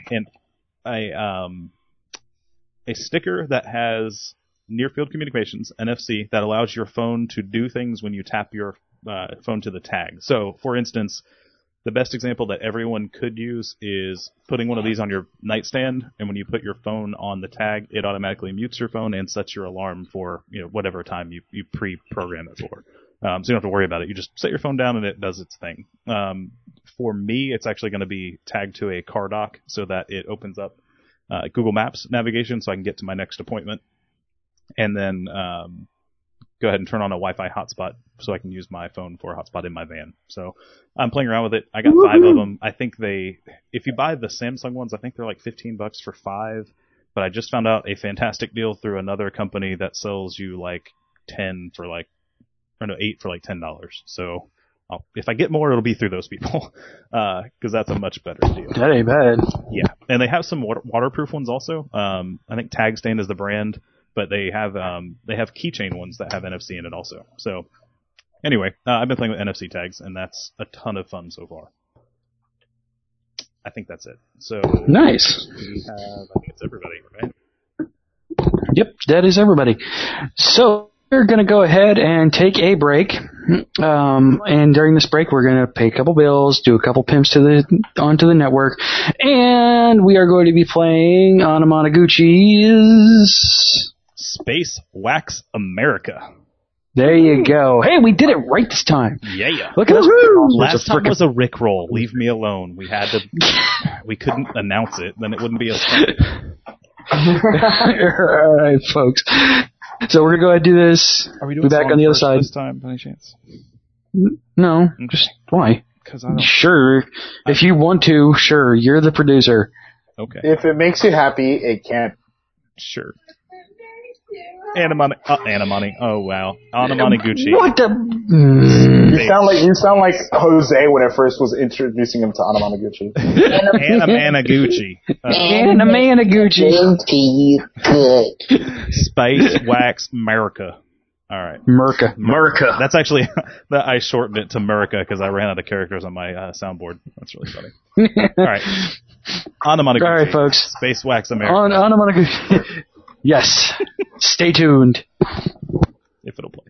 a sticker that has near-field communications, NFC, that allows your phone to do things when you tap your phone to the tag. So, for instance, the best example that everyone could use is putting one of these on your nightstand, and when you put your phone on the tag, it automatically mutes your phone and sets your alarm for whatever time you pre-program it for. So you don't have to worry about it. You just set your phone down and it does its thing. For me, it's actually going to be tagged to a car dock so that it opens up Google Maps navigation so I can get to my next appointment. And then go ahead and turn on a Wi-Fi hotspot so I can use my phone for a hotspot in my van. So I'm playing around with it. I got 5 of them. I think if you buy the Samsung ones, I think they're like $15 for 5. But I just found out a fantastic deal through another company that sells you like 10 for like, or no, 8 for like $10. So if I get more, it'll be through those people, because that's a much better deal. That ain't bad. Yeah, and they have some waterproof ones also. I think TagStain is the brand, but they have keychain ones that have NFC in it also. So anyway, I've been playing with NFC tags, and that's a ton of fun so far. I think that's it. So nice. I think it's everybody, right? Yep, that is everybody. So we're going to go ahead and take a break. And during this break, we're going to pay a couple bills, do a couple pimps onto the network, and we are going to be playing Anamanaguchi's Space Wax America. There you go. Hey, we did it right this time. Yeah. Look at us. Last time was a Rickroll. Leave me alone. We couldn't announce it, then it wouldn't be as fun. All right, folks. So we're going to go ahead and do this. Are we doing back on the other side this time, by any chance? No. Okay. Just why? Sure. If you want to, sure. You're the producer. Okay. If it makes you happy, it can't. Sure. Anamani. Oh wow. Anamanaguchi. What the? You sound like Jose when I first was introducing him to Anamanaguchi. Anamanaguchi. Anamanaguchi. Good. Space Wax America. All right. Merca. That's actually I shortened it to America because I ran out of characters on my soundboard. That's really funny. All right. Anamanaguchi. All right, folks. Space Wax America. Anamanaguchi. Yes. Stay tuned. If it'll play.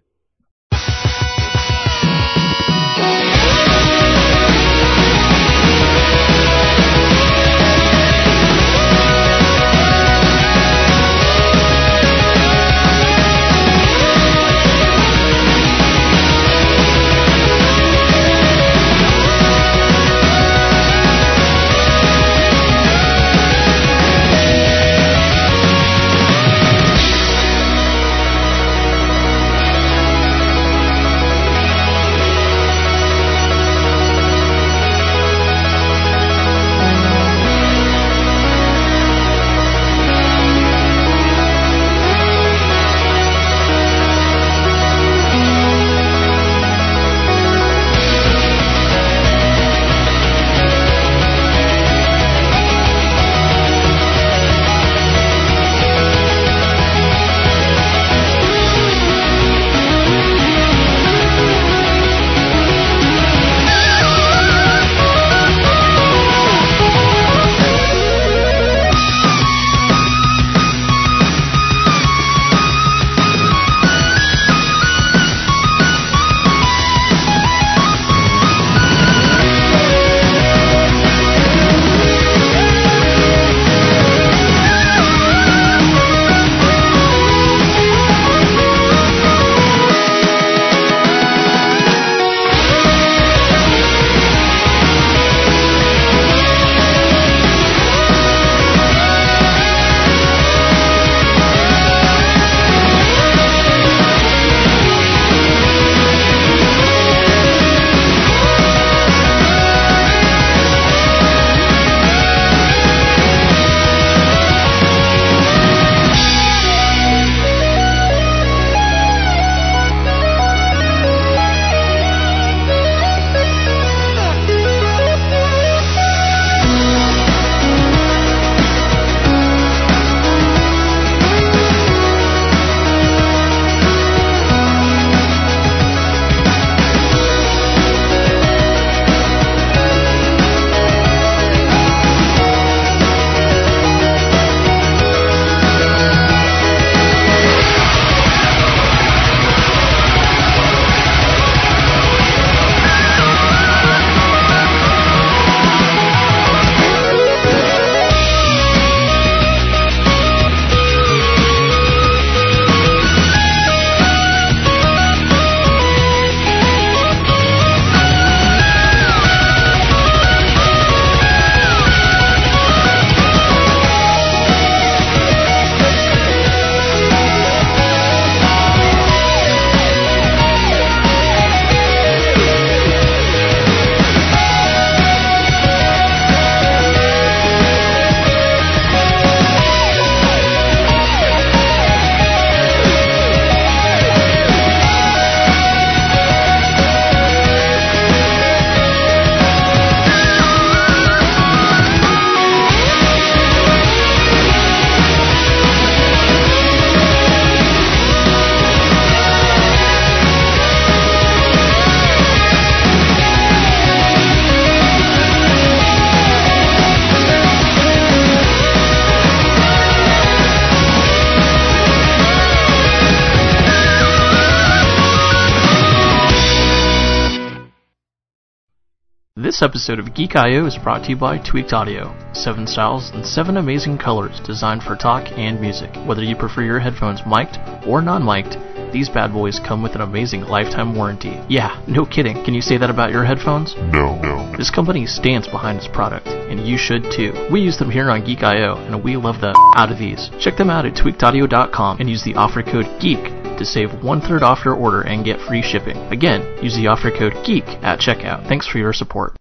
This episode of Geek I.O. is brought to you by Tweaked Audio. 7 styles and 7 amazing colors designed for talk and music. Whether you prefer your headphones mic'd or non-mic'd, these bad boys come with an amazing lifetime warranty. Yeah, no kidding. Can you say that about your headphones? No. This company stands behind its product, and you should too. We use them here on Geek I.O., and we love the out of these. Check them out at tweakedaudio.com and use the offer code GEEK to save 1/3 off your order and get free shipping. Again, use the offer code GEEK at checkout. Thanks for your support.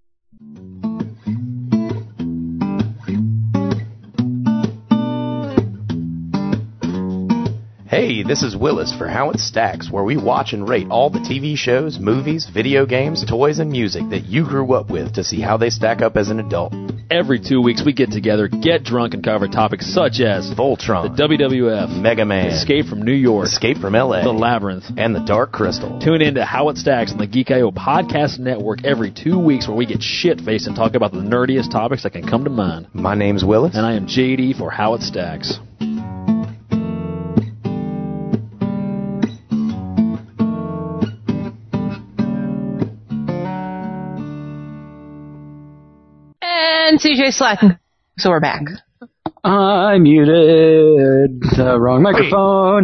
Hey, this is Willis for How It Stacks, where we watch and rate all the TV shows, movies, video games, toys, and music that you grew up with to see how they stack up as an adult. Every 2 weeks we get together, get drunk, and cover topics such as Voltron, the WWF, Mega Man, Escape from New York, Escape from LA, The Labyrinth, and The Dark Crystal. Tune in to How It Stacks on the Geek I.O. Podcast Network every 2 weeks, where we get shit-faced and talk about the nerdiest topics that can come to mind. My name's Willis. And I am JD for How It Stacks. And CJ slacking, so we're back. I muted the wrong microphone.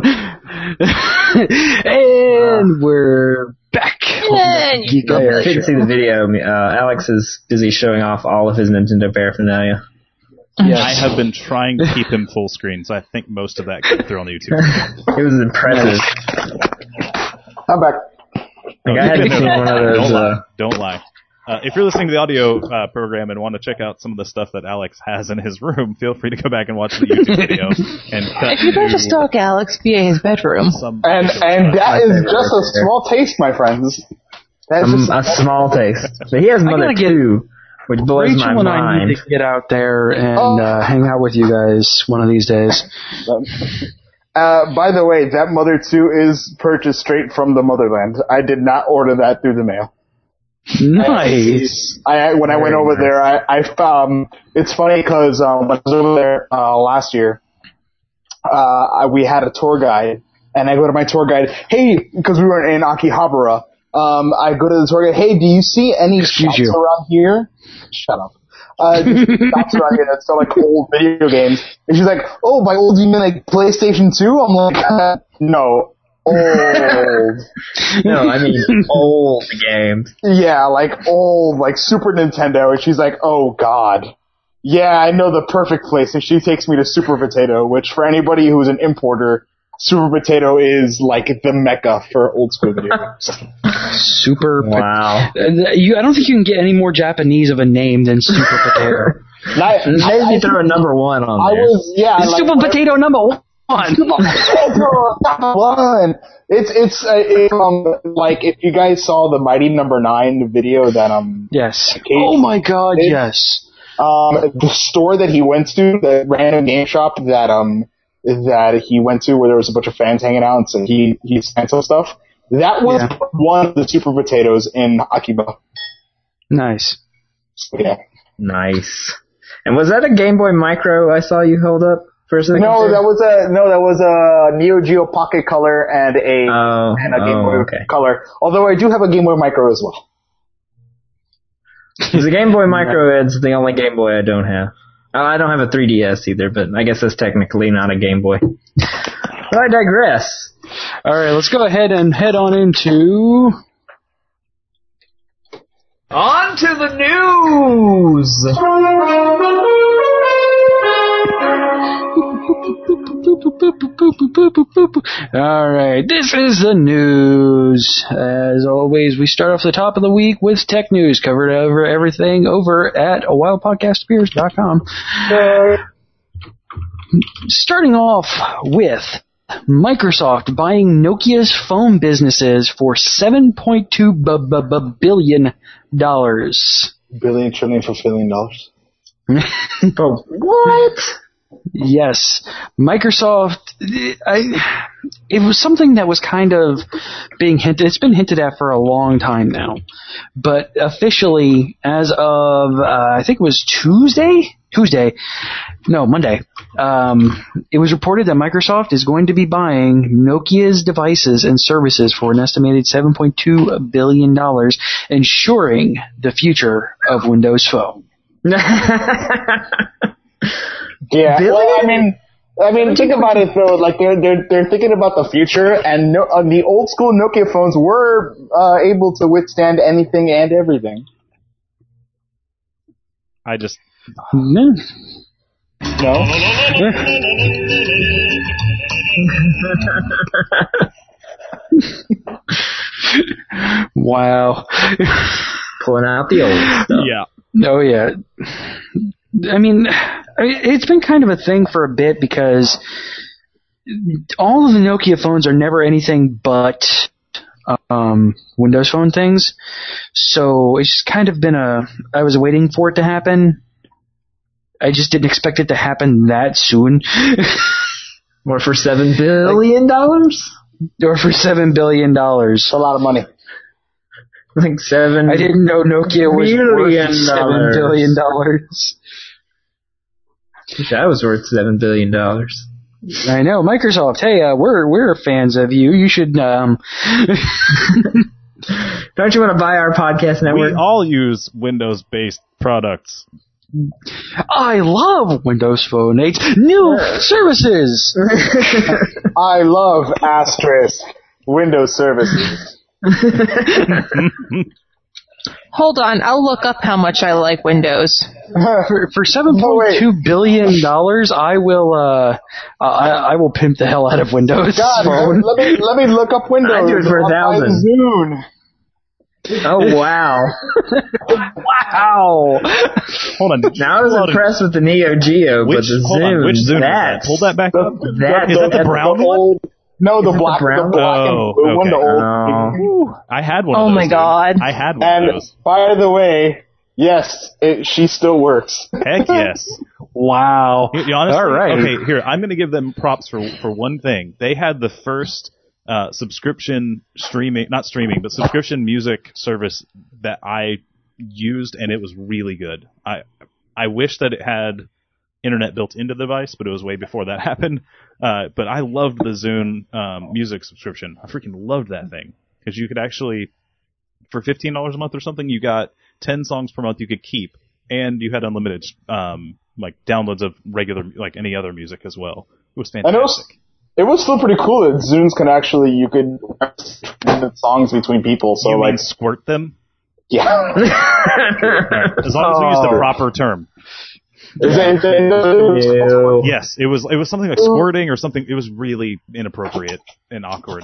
And we're back. You couldn't see the video. Alex is busy showing off all of his Nintendo paraphernalia. Yes. I have been trying to keep him full screen, so I think most of that came through on the YouTube. It was impressive. I'm back. Like I hadn't seen one of those. Don't lie. If you're listening to the audio program and want to check out some of the stuff that Alex has in his room, feel free to go back and watch the YouTube video. And if you go to stalk Alex via his bedroom. And that is just a small taste, my friends. That's a small taste. So he has Mother 2, which blows Rachel my mind. and I need to get out there and hang out with you guys one of these days. By the way, that Mother 2 is purchased straight from the motherland. I did not order that through the mail. Nice. When I went over there, I found it's funny because when I was over there last year, we had a tour guide, and I go to my tour guide, hey, because we were in Akihabara, I go to the tour guide, hey, do you see any shops around here? Shut up. Shops around here that sell like old video games, and she's like, oh, by old do you mean like PlayStation 2? I'm like, no. Old. No, I mean old games. Yeah, like old, like Super Nintendo. And she's like, oh god. Yeah, I know the perfect place. And she takes me to Super Potato, which for anybody who's an importer, Super Potato is like the mecca for old school video games. Wow. I don't think you can get any more Japanese of a name than Super Potato. Maybe throw a number 1 on there. Super Potato number 1. It's like if you guys saw the Mighty Number 9 video that yes. Oh my god, yes. The store that he went to, the random game shop that he went to where there was a bunch of fans hanging out and so he sent some stuff. That was one of the Super Potatoes in Akiba. Nice. Yeah. Nice. And was that a Game Boy Micro I saw you hold up? No, that was a Neo Geo Pocket Color and a Game Boy Color. Although I do have a Game Boy Micro as well. The Game Boy Micro is the only Game Boy I don't have. I don't have a 3DS either, but I guess that's technically not a Game Boy. But I digress. All right, let's go ahead and head on into... On to the news! Alright, this is the news. As always, we start off the top of the week with tech news, covered over everything over at awildpodcastappears.com. Starting off with Microsoft buying Nokia's phone businesses for $7.2 billion. Billion, trillion, for $1 billion. What? Yes. Microsoft, it was something that was kind of being hinted. It's been hinted at for a long time now, but officially, as of I think it was Monday. It was reported that Microsoft is going to be buying Nokia's devices and services for an estimated $7.2 billion, ensuring the future of Windows Phone. Yeah, well, I mean, think about it though. Like they're thinking about the future, and the old school Nokia phones were able to withstand anything and everything. I just no. Wow, pulling out the old stuff. Yeah. Oh yeah. I mean, it's been kind of a thing for a bit because all of the Nokia phones are never anything but Windows Phone things. So it's just kind of been I was waiting for it to happen. I just didn't expect it to happen that soon. Or for $7 billion? Or for $7 billion. It's a lot of money. Like $7 I didn't know Nokia was worth $7 billion. That was worth $7 billion. I know. Microsoft, hey, we're fans of you. You should, Don't you want to buy our podcast network? We all use Windows-based products. I love Windows Phone 8 new services. I love * Windows services. Hold on, I'll look up how much I like Windows. For $7.2 billion, I will pimp the hell out of Windows. God, Phone. let me look up Windows. I do it for $1,000. Zune. Oh wow! Wow! Hold on. Now I was impressed with the Neo Geo, but the Zune. Which Zune? Pull that back up. Is that the brown one? No, the black and blue one. The old. I had one. Oh of those, my god! I had one of those. By the way, yes, she still works. Heck yes! Wow. Honestly, all right. Okay, here I'm going to give them props for one thing. They had the first subscription subscription music service that I used, and it was really good. I wish that it had internet built into the device, but it was way before that happened. But I loved the Zune music subscription. I freaking loved that thing because you could actually, for $15 a month or something, you got 10 songs per month you could keep, and you had unlimited like downloads of regular, like any other music as well. It was fantastic. It was still pretty cool that Zunes can actually, you could songs between people. So you mean squirt them? Yeah. As long as we use the proper term. Yes, it was something like squirting or something. It was really inappropriate and awkward.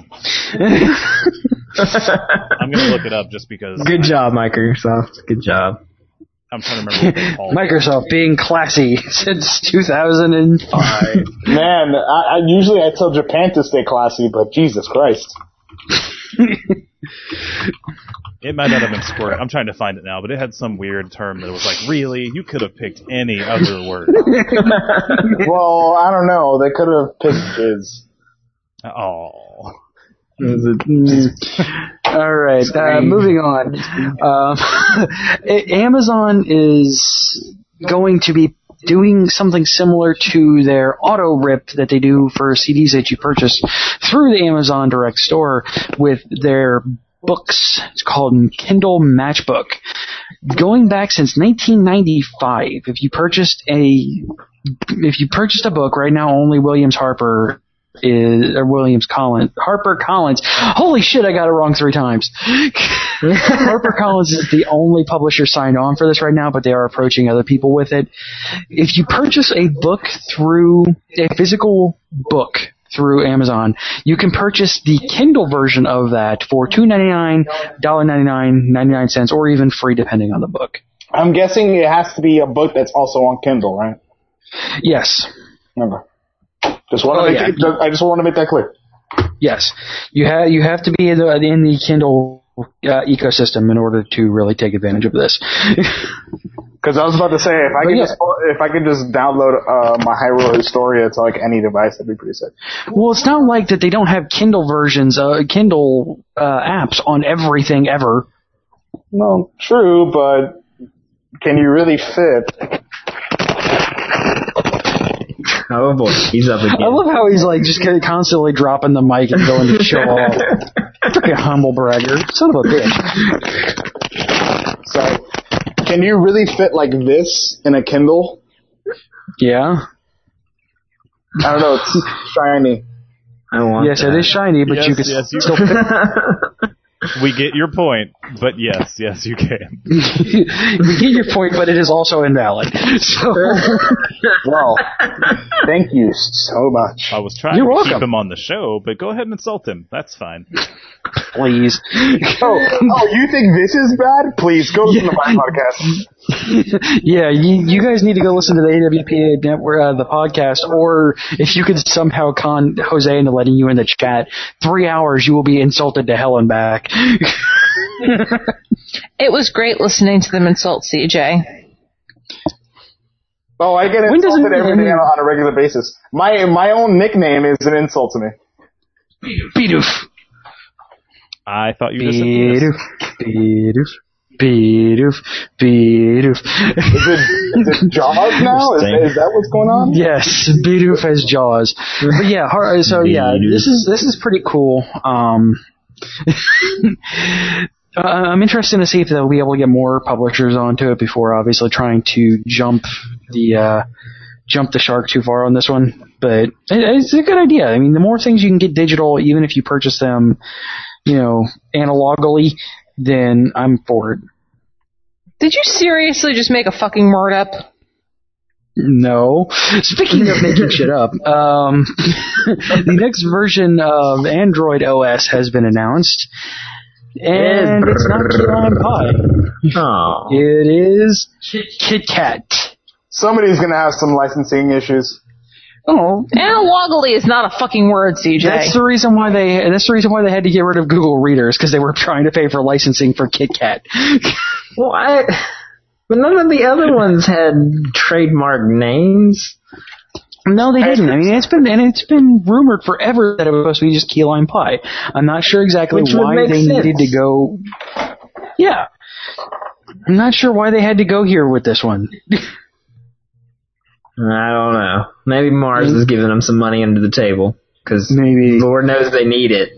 I'm going to look it up just because. Good job, Microsoft. Good job. I'm trying to remember what they're called. Microsoft being classy since 2005. Man, usually I tell Japan to stay classy, but Jesus Christ. It might not have been squirt. I'm trying to find it now, but it had some weird term that was like, really? You could have picked any other word. Well, I don't know. They could have picked jizz. Oh. All right, moving on. Amazon is going to be doing something similar to their auto rip that they do for CDs that you purchase through the Amazon Direct Store with their books. It's called Kindle Matchbook. Going back since 1995, if you purchased a book right now, only Harper Collins. Holy shit, I got it wrong 3 times. Harper Collins is the only publisher signed on for this right now, but they are approaching other people with it. If you purchase a physical book through Amazon, you can purchase the Kindle version of that for $2.99, $1.99, 99 cents, or even free depending on the book. I'm guessing it has to be a book that's also on Kindle, right? Yes. Okay. I just want to make that clear. Yes, you have to be in the Kindle ecosystem in order to really take advantage of this. Because I was about to say, if I could just download my Hyrule Historia to like any device, that'd be pretty sick. Well, it's not like that they don't have Kindle versions, Kindle apps on everything ever. No, true, but can you really fit? Oh boy, he's up again. I love how he's like just constantly dropping the mic and going to show off. Freaking humble bragger, son of a bitch. So, can you really fit like this in a Kindle? Yeah. I don't know. It's shiny. I want. Yes, it is shiny, but you can still fit. We get your point, but yes, you can. We get your point, but it is also invalid. So, well, thank you so much. I was trying to keep him on the show, but go ahead and insult him. That's fine. Please. Oh, you think this is bad? Please go listen to my podcast. Yeah, you guys need to go listen to the AWPA network, the podcast, or if you could somehow con Jose into letting you in the chat, 3 hours you will be insulted to hell and back. It was great listening to them insult CJ. Oh, I get insulted every day on a regular basis. My own nickname is an insult to me. Bidoof. I thought you just said Bidoof. Bidoof. Bidoof. Is it Jaws now? Is that what's going on? Yes, Bidoof has Jaws. But yeah, so yeah, this is pretty cool. I'm interested to see if they'll be able to get more publishers onto it before obviously trying to jump the shark too far on this one. But it's a good idea. I mean, the more things you can get digital, even if you purchase them, analogically, then I'm for it. Did you seriously just make a fucking word up? No. Speaking of making shit up, the next version of Android OS has been announced, and it's not key lime pie. Oh. It is Kit Kat. Somebody's gonna have some licensing issues. Oh, analogically is not a fucking word, CJ. That's the reason why they had to get rid of Google Readers, because they were trying to pay for licensing for Kit Kat. Well, but none of the other ones had trademark names. No, they didn't. I mean, it's been rumored forever that it was supposed to be just key lime pie. I'm not sure exactly why they needed to go. Yeah, I'm not sure why they had to go here with this one. I don't know. Maybe Mars is giving them some money under the table, because maybe Lord knows they need it.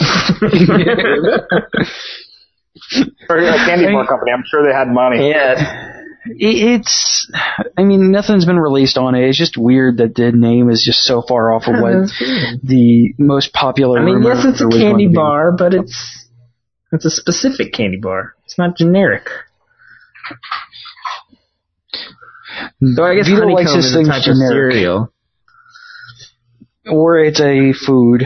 For a candy bar company, I'm sure they had money. Yeah. I mean, nothing's been released on it. It's just weird that the name is just so far off of what the most popular. I mean, yes, it's a candy bar, but it's a specific candy bar. It's not generic. So I guess Vito honeycomb likes is a type of cereal. Or it's a food.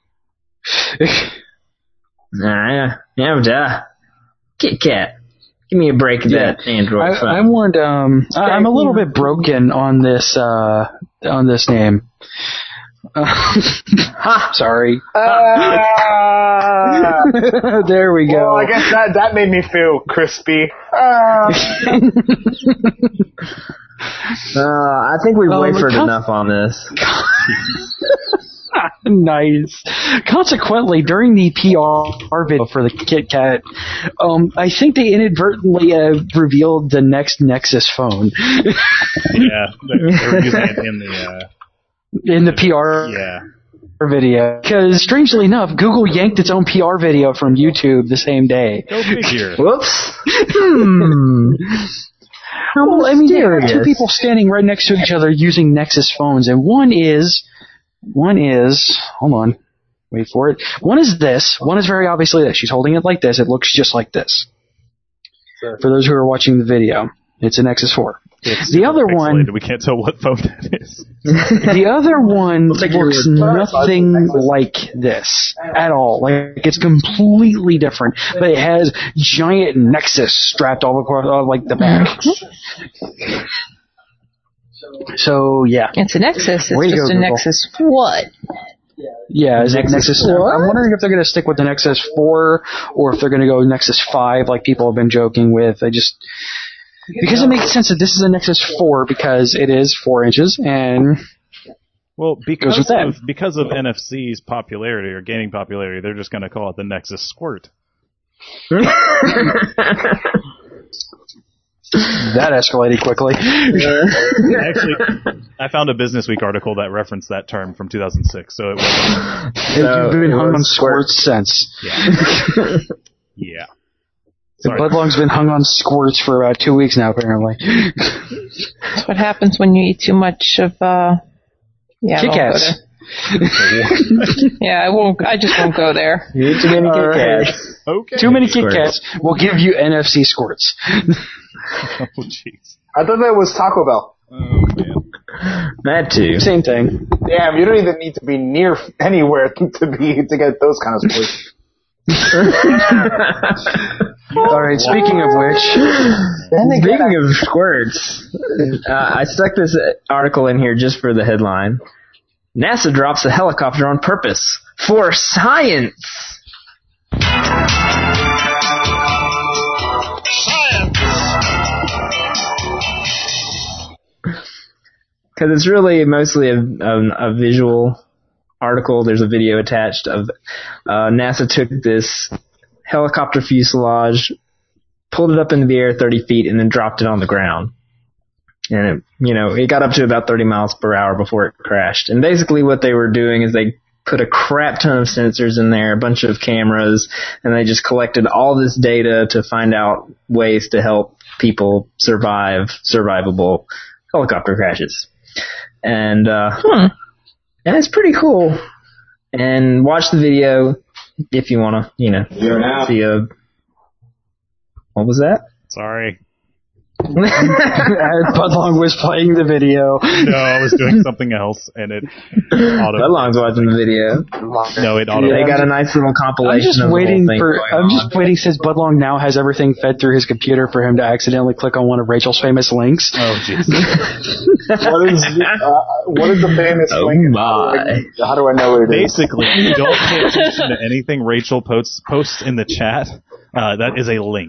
Kit Kat. Give me a break of that Android phone. I'm a little bit broken on this name. Sorry. There we go. Well, I guess that made me feel crispy. I think we've wafered enough on this. Nice. Consequently, during the PR video for the Kit Kat, I think they inadvertently revealed the next Nexus phone. Yeah, they were using it in the PR video. Because, strangely enough, Google yanked its own PR video from YouTube the same day. Go figure. Whoops. Well, I mean, there are two people standing right next to each other using Nexus phones, and one is, hold on, wait for it. One is this. One is very obviously this. She's holding it like this. It looks just like this. Sure. For those who are watching the video, it's a Nexus 4. The other one, we can't tell what phone that is. The other one looks nothing like this at all. Like, it's completely different, but it has giant Nexus strapped all across, like the back. So yeah, it's a Nexus. It's just a Nexus what? Yeah, is it Nexus 4? I'm wondering if they're going to stick with the Nexus 4 or if they're going to go Nexus 5 like people have been joking with. Because it makes sense that this is a Nexus 4 because it is 4 inches and... Well, because of NFC's popularity or gaining popularity, they're just going to call it the Nexus Squirt. That escalated quickly. Actually, I found a Business Week article that referenced that term from 2006, so it was... You've been hung on squirts since. Yeah. Yeah. Budlong's been hung on squirts for about 2 weeks now, apparently. That's what happens when you eat too much of, Kit Kats. Yeah, I just won't go there. You eat too many Kit Kats. Okay. Too many Kit Kats will give you NFC squirts. Oh, jeez. I thought that was Taco Bell. Oh, man. That too. Same thing. Damn, you don't even need to be near anywhere to get those kind of squirts. Alright, speaking of which... Speaking of squirts, I stuck this article in here just for the headline. NASA drops a helicopter on purpose for science. Because it's really mostly a visual article. There's a video attached of NASA took this helicopter fuselage, pulled it up into the air 30 feet, and then dropped it on the ground. And it got up to about 30 miles per hour before it crashed. And basically what they were doing is they put a crap ton of sensors in there, a bunch of cameras, and they just collected all this data to find out ways to help people survive survivable helicopter crashes. And and it's pretty cool. And watch the video if you want to, see what was that? Sorry. Budlong was playing the video. No, I was doing something else, and it Budlong's watching the video. No, it auto. They got a nice little compilation. I'm just waiting since Budlong now has everything fed through his computer for him to accidentally click on one of Rachel's famous links. Oh, jeez. What is the famous link? My. How do I know what it is? Basically, you don't pay attention to anything Rachel posts in the chat. That is a link.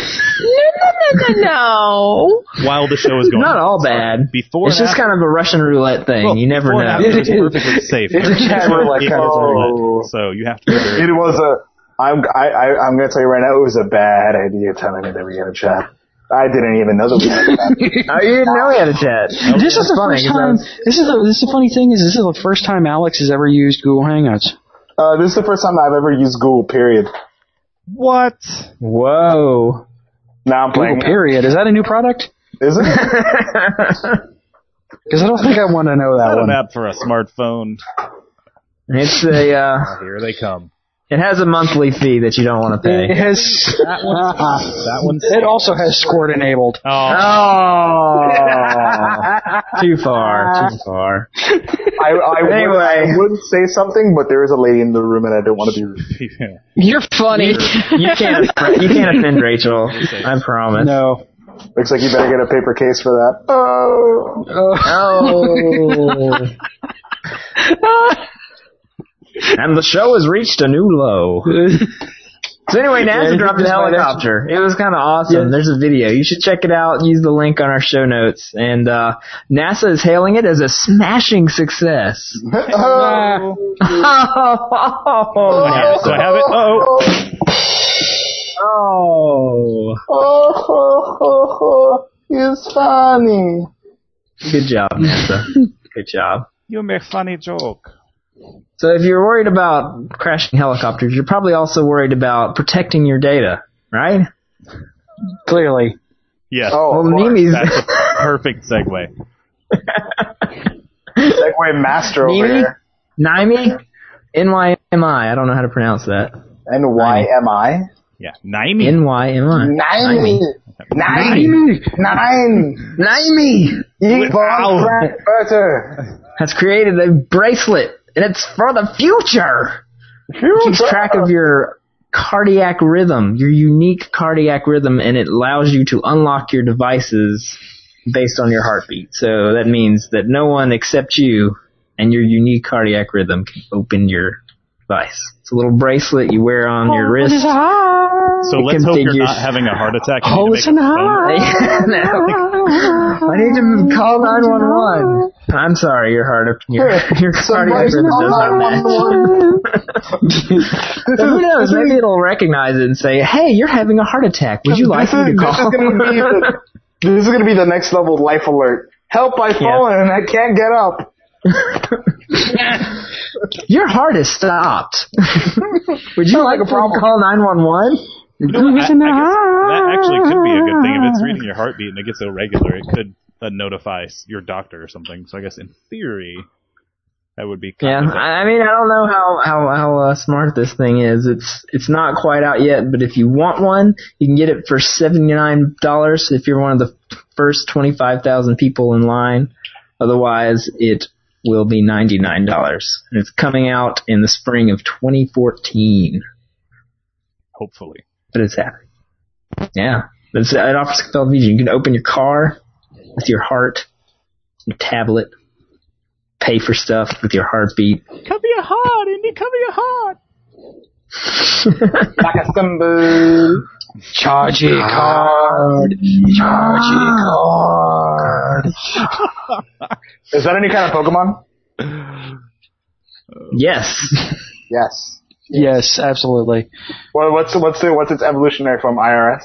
No. While the show is going Not all bad. Before it's just kind of a Russian roulette thing. Well, you never know. It's perfectly safe. It's a chat roulette kind of thing. So you have to be very... It was I'm going to tell you right now, it was a bad idea telling me that we had a chat. I didn't even know that we had a chat. Oh, you didn't know we had a chat. This is the first time. This is the funny thing is this is the first time Alex has ever used Google Hangouts. This is the first time I've ever used Google, period. What? Whoa. Now I'm playing. Google, period. Is that a new product? Is it? Because I don't think I want to know that one. An app for a smartphone. It's a... here they come. It has a monthly fee that you don't want to pay. It has... That one's... It also has Squirt enabled. Oh. Too far. I would say something, but there is a lady in the room and I don't want to be rude. Yeah. You're funny. You can't offend Rachel. I promise. No. Looks like you better get a paper case for that. And the show has reached a new low. So anyway, NASA dropped a helicopter. It was kind of awesome. Yeah. There's a video. You should check it out. Use the link on our show notes. And NASA is hailing it as a smashing success. Do I have it? Oh. It's funny. Good job, NASA. Good job. You make funny joke. So if you're worried about crashing helicopters, you're probably also worried about protecting your data, right? Clearly. Yes. Oh, well, Nimi's... That's a perfect segue. Segue master over here. Nimi? N-Y-M-I. I don't know how to pronounce that. N-Y-M-I? Yeah. Nimi. N-Y-M-I. Nimi. Has created a bracelet. And it's for the future. It keeps track of your cardiac rhythm, your unique cardiac rhythm, and it allows you to unlock your devices based on your heartbeat. So that means that no one except you and your unique cardiac rhythm can open your device. It's a little bracelet you wear on your wrist. So let's hope you're not having a heart attack. I need to call 911. I'm sorry, your cardiac rhythm does not match. Who knows? Maybe it'll recognize it and say, "Hey, you're having a heart attack. Would you like me to call?" This is going to be the next level life alert. Help! I've fallen and I can't get up. Your heart has stopped. Would you like to call 911? I guess that actually could be a good thing. If it's reading your heartbeat and it gets irregular, it could notify your doctor or something. So I guess in theory, that would be kind of I mean, I don't know how smart this thing is. It's not quite out yet, but if you want one, you can get it for $79 if you're one of the first 25,000 people in line. Otherwise, it will be $99. And it's coming out in the spring of 2014. Hopefully. But it's happening. Yeah. But it offers compelling features. You can open your car with your heart, your tablet, pay for stuff with your heartbeat. Cover your heart, Indy. Cover your heart. Like a symbol. Charge it card. Charge it card. Is that any kind of Pokemon? Yes. Yes. Yes, absolutely. Well, what's its evolutionary from IRS?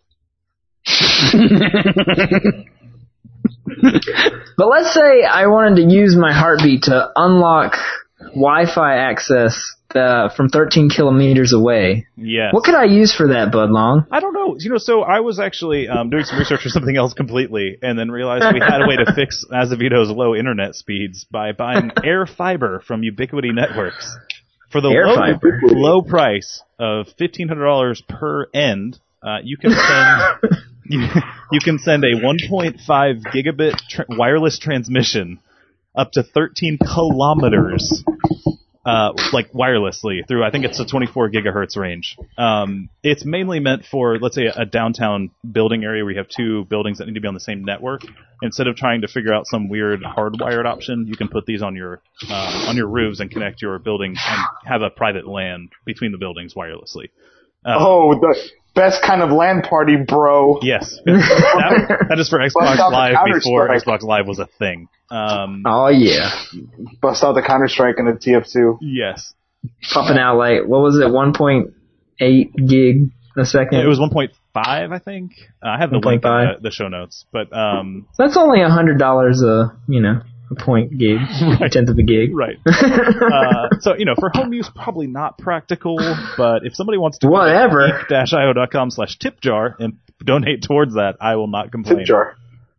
But let's say I wanted to use my heartbeat to unlock Wi-Fi access from 13 kilometers away. Yes. What could I use for that, Budlong? I don't know. So I was actually doing some research for something else completely, and then realized we had a way to fix Azavito's low internet speeds by buying Air Fiber from Ubiquity Networks. For the low price of $1,500 per end, you can send you can send a 1.5 gigabit wireless transmission up to 13 kilometers, like wirelessly through. I think it's a 24 gigahertz range. It's mainly meant for, let's say, a downtown building area where you have two buildings that need to be on the same network. Instead of trying to figure out some weird hardwired option, you can put these on your roofs and connect your buildings and have a private LAN between the buildings wirelessly. The best kind of LAN party, bro. Yes. That is for Xbox Live before Xbox Live was a thing. Oh, yeah. Bust out the Counter-Strike and the TF2. Yes. Pumping out, like, what was it, 1.8 gig a second? It was 1.5, I think. I have the link in the show notes. But that's only $100 a point gig, a tenth of a gig. Right. So, for home use, probably not practical, but if somebody wants to geek-io.com/tipjar and donate towards that, I will not complain. Tipjar.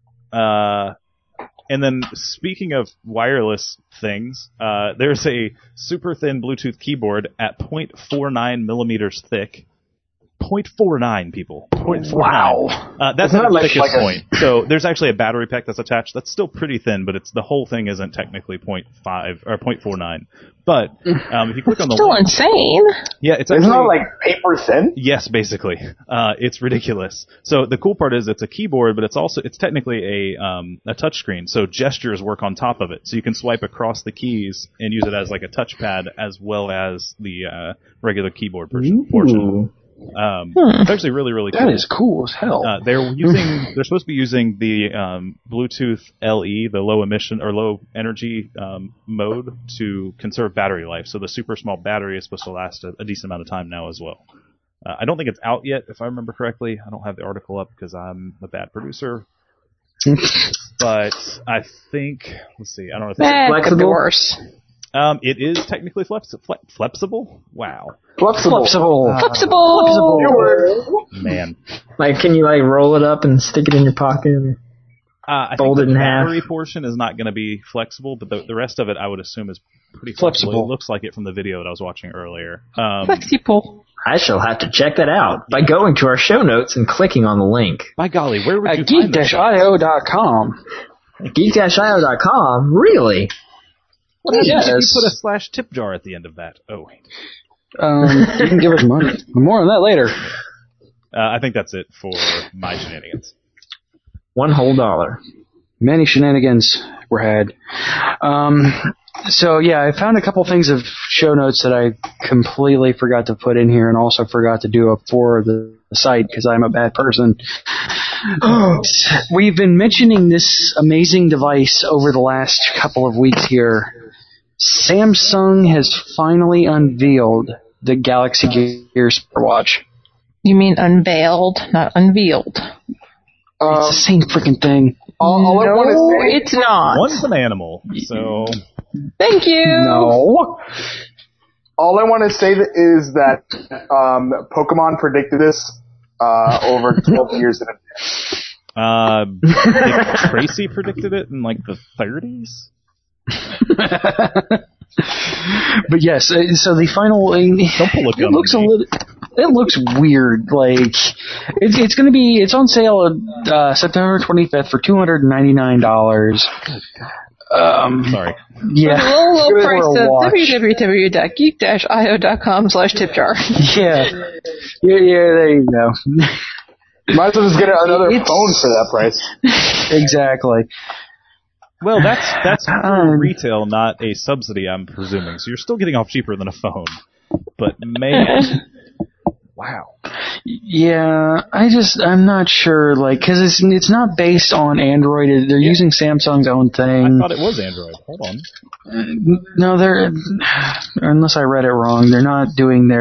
And then, speaking of wireless things, there's a super thin Bluetooth keyboard at 0.49 millimeters thick. 0.49, people. 0.49. Wow. That's not the thickest point. So there's actually a battery pack that's attached. That's still pretty thin, but the whole thing isn't technically 0.5 or 0.49. But if you click on the still link, insane. Yeah, it's actually, isn't that like paper thin? Yes, basically. It's ridiculous. So the cool part is it's a keyboard, but it's technically a touchscreen. So gestures work on top of it. So you can swipe across the keys and use it as like a touchpad as well as the regular keyboard portion. It's actually really, really cool. That is cool as hell. They're supposed to be using the Bluetooth LE, the low emission or low energy mode, to conserve battery life. So the super small battery is supposed to last a decent amount of time now as well. I don't think it's out yet, if I remember correctly. I don't have the article up because I'm a bad producer. But I think, let's see, I don't know if it's flexible. It is technically flexible. Wow. Flexible. Man. Like, can you roll it up and stick it in your pocket? I think the battery portion is not going to be flexible, but the rest of it I would assume is pretty flexible. It looks like it from the video that I was watching earlier. Flexible. I shall have to check that out by going to our show notes and clicking on the link. By golly, where would you find that? geek-io.com. Geek-io.com? Really? Well, yes. You put a /tipjar at the end of that. Oh, wait. You can give us money. More on that later. I think that's it for my shenanigans. $1 whole. Many shenanigans were had. So, yeah, I found a couple things of show notes that I completely forgot to put in here and also forgot to do up for the site because I'm a bad person. We've been mentioning this amazing device over the last couple of weeks here. Samsung has finally unveiled the Galaxy Gear smartwatch. You mean unveiled, not unveiled. It's the same freaking thing. All I want to say, it's not. One's an animal, so... Thank you! No. All I want to say is that Pokemon predicted this over 12 years in advance. Tracy predicted it in, like, the 30s? But yes, so the final... It looks weird. Like, it's going to be... It's on sale September 25th for $299. Sorry. Yeah. For the low price of www.geek-io.com/tipjar. Yeah, there you go. Might as well just get another phone for that price. Exactly. Well, that's for retail, not a subsidy, I'm presuming. So you're still getting off cheaper than a phone. But man, wow. Yeah, I'm not sure, like, because it's not based on Android. They're using Samsung's own thing. I thought it was Android. Hold on. No, unless I read it wrong, they're not doing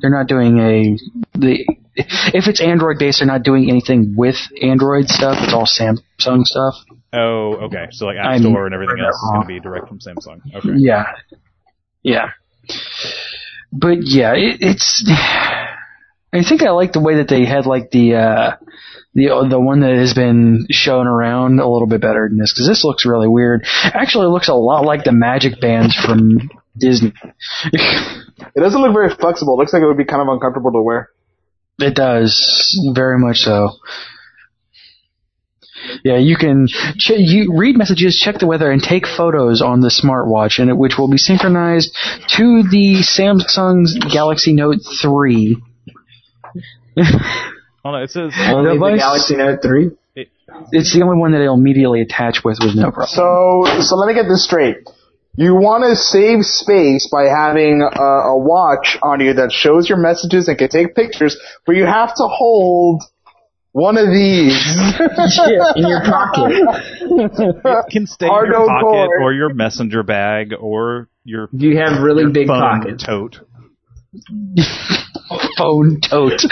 if it's Android based, they're not doing anything with Android stuff. It's all Samsung stuff. Oh, okay. So like App Store and everything else is going to be direct from Samsung. Okay. Yeah. But yeah, it's. I think I like the way that they had like the one that has been shown around a little bit better than this, because this looks really weird. Actually, it looks a lot like the Magic Bands from Disney. It doesn't look very flexible. It looks like it would be kind of uncomfortable to wear. It does, very much so. Yeah, you can you read messages, check the weather, and take photos on the smartwatch, which will be synchronized to the Samsung's Galaxy Note 3. Oh, no, it says only the Galaxy Note 3. It's the only one that it'll immediately attach with no problem. So let me get this straight. You want to save space by having a watch on you that shows your messages and can take pictures, but you have to hold one of these in your pocket. It can stay in your pocket or your messenger bag or your. You have really big pockets. Tote. Phone tote.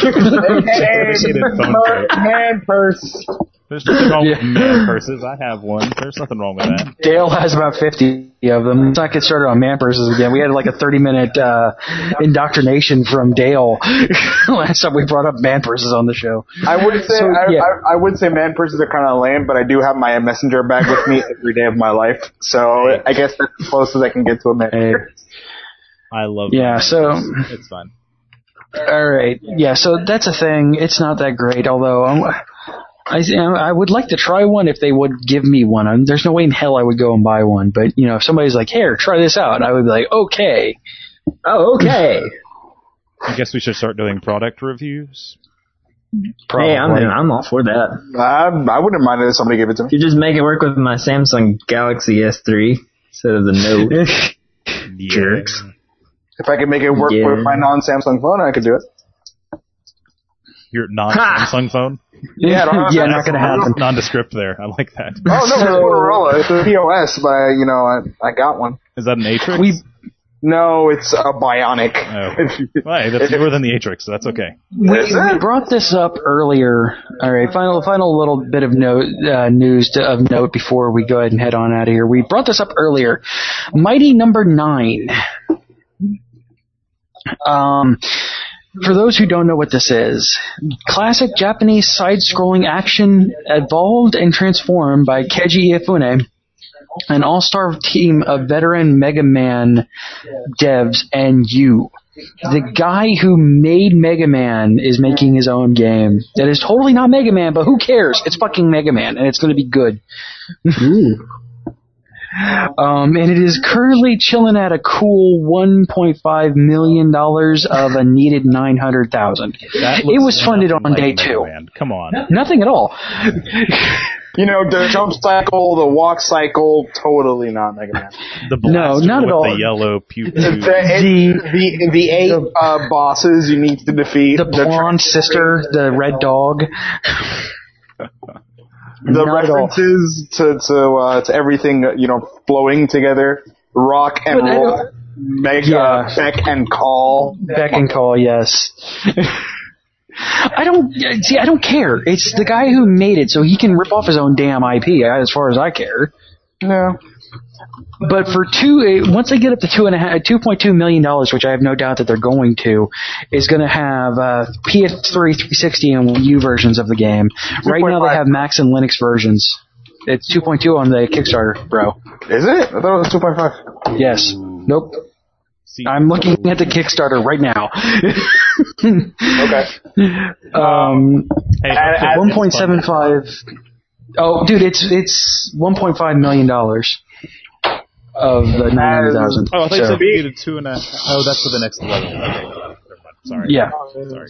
Man purse. There's nothing wrong with man purses. I have one. There's nothing wrong with that. Dale has about 50 of them. Let's not get started on man purses again. We had like a 30-minute indoctrination from Dale last time we brought up man purses on the show. I would say man purses are kind of lame, but I do have my messenger bag with me every day of my life, so I guess that's as close as I can get to a man purse. I love so it's fun. All right, yeah. So that's a thing. It's not that great, although I would like to try one if they would give me one. There's no way in hell I would go and buy one, but if somebody's like, "Here, try this out," I would be like, "Okay." Oh, okay. I guess we should start doing product reviews. Probably. Hey, I'm all for that. I wouldn't mind if somebody gave it to me. You just make it work with my Samsung Galaxy S3 instead of the Note. Jerks. If I could make it work with my non-Samsung phone, I could do it. Your non-Samsung phone? Yeah, not going to happen. Nondescript there. I like that. Oh, no, it's Motorola. It's a POS, but, I got one. Is that an Atrix? No, it's a Bionic. Oh. Well, that's newer than the Atrix, so that's okay. We brought this up earlier. All right, final little bit of news of note before we go ahead and head on out of here. We brought this up earlier. Mighty Number 9. For those who don't know what this is, classic Japanese side-scrolling action evolved and transformed by Keiji Ifune, an all-star team of veteran Mega Man devs, and you. The guy who made Mega Man is making his own game. That is totally not Mega Man, but who cares? It's fucking Mega Man, and it's going to be good. And it is currently chilling at a cool $1.5 million of a needed $900,000. It was funded on day 2. Come on. Nothing at all. The jump cycle, the walk cycle, totally not Mega Man. The blaster not at all. The yellow pew. The 8 bosses you need to defeat. The blonde sister, the red dog. The references to everything, flowing together. Rock and roll. Beck and Call. Beck and Call, yes. I don't care. It's the guy who made it, so he can rip off his own damn IP, as far as I care. No. But for once they get up to $2.2 million, which I have no doubt that they're going to, is going to have PS3, 360, and Wii U versions of the game. Right now they have Mac and Linux versions. It's 2.2 on the Kickstarter, bro. Is it? I thought it was 2.5. Yes. Nope. I'm looking at the Kickstarter right now. Okay. 1.75. Oh, dude, it's $1.5 million of the 900,000. Oh, I thought you said you needed 2.5. Oh, that's for the next level. Okay. Never mind. Sorry. Yeah. Sorry.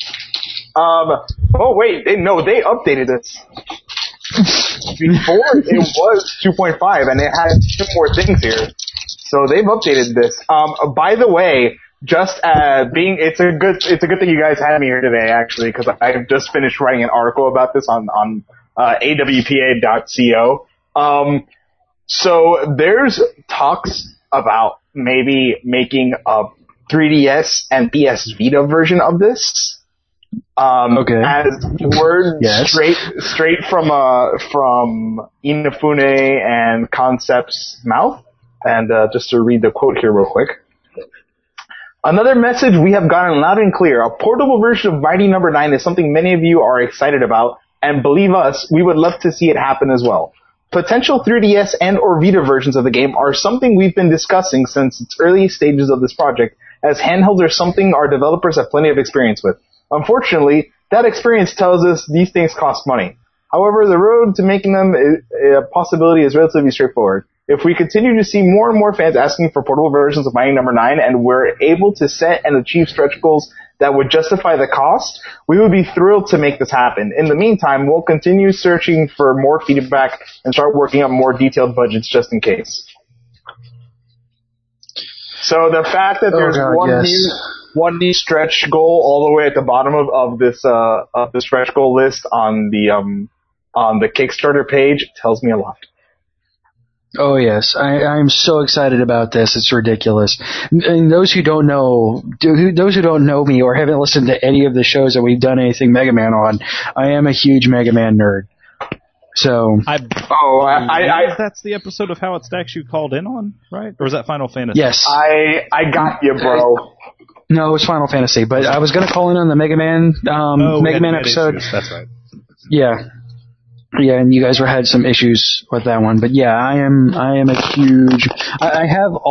Oh wait, they updated this. Before it was 2.5, and it had 2 more things here. So they've updated this. By the way, it's a good thing you guys had me here today, actually, because I just finished writing an article about this on awpa.co. So there's talks about maybe making a 3DS and PS Vita version of this. Okay. As word straight from Inafune and Concept's mouth. And just to read the quote here real quick. Another message we have gotten loud and clear. A portable version of Mighty No. 9 is something many of you are excited about, and believe us, we would love to see it happen as well. Potential 3DS and or Vita versions of the game are something we've been discussing since its early stages of this project, as handhelds are something our developers have plenty of experience with. Unfortunately, that experience tells us these things cost money. However, the road to making them a possibility is relatively straightforward. If we continue to see more and more fans asking for portable versions of Mighty No. 9 and we're able to set and achieve stretch goals that would justify the cost, we would be thrilled to make this happen. In the meantime, we'll continue searching for more feedback and start working up more detailed budgets just in case. So the fact that there's one new stretch goal all the way at the bottom of this of the stretch goal list on the Kickstarter page tells me a lot. Oh yes, I'm so excited about this. It's ridiculous. And those who don't know me or haven't listened to any of the shows that we've done anything Mega Man on, I am a huge Mega Man nerd. So that's the episode of How It Stacks you called in on, right? Or was that Final Fantasy? Yes. I got you, bro. No, it was Final Fantasy, but I was going to call in on the Mega Man episode. Issues. That's right. Yeah. Yeah, and you guys had some issues with that one, but yeah, I am a huge. I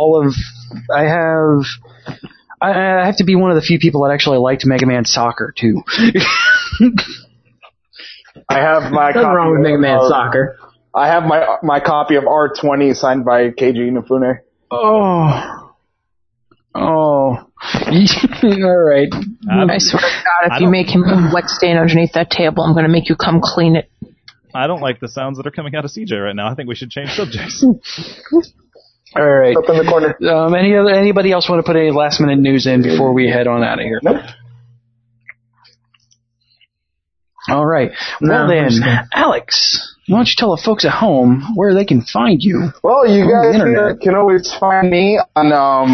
have to be one of the few people that actually liked Mega Man Soccer too. I have my Nothing wrong with Mega Man Soccer. I have my copy of R20 signed by Keiji Inafune. All right. I swear to God, if you make him a wet stain underneath that table, I'm going to make you come clean it. I don't like the sounds that are coming out of CJ right now. I think we should change subjects. All right. Up in the corner. Anybody else want to put any last minute news in before we head on out of here? Nope. All right. Well then, Alex, why don't you tell the folks at home where they can find you? Well, you guys can always find me on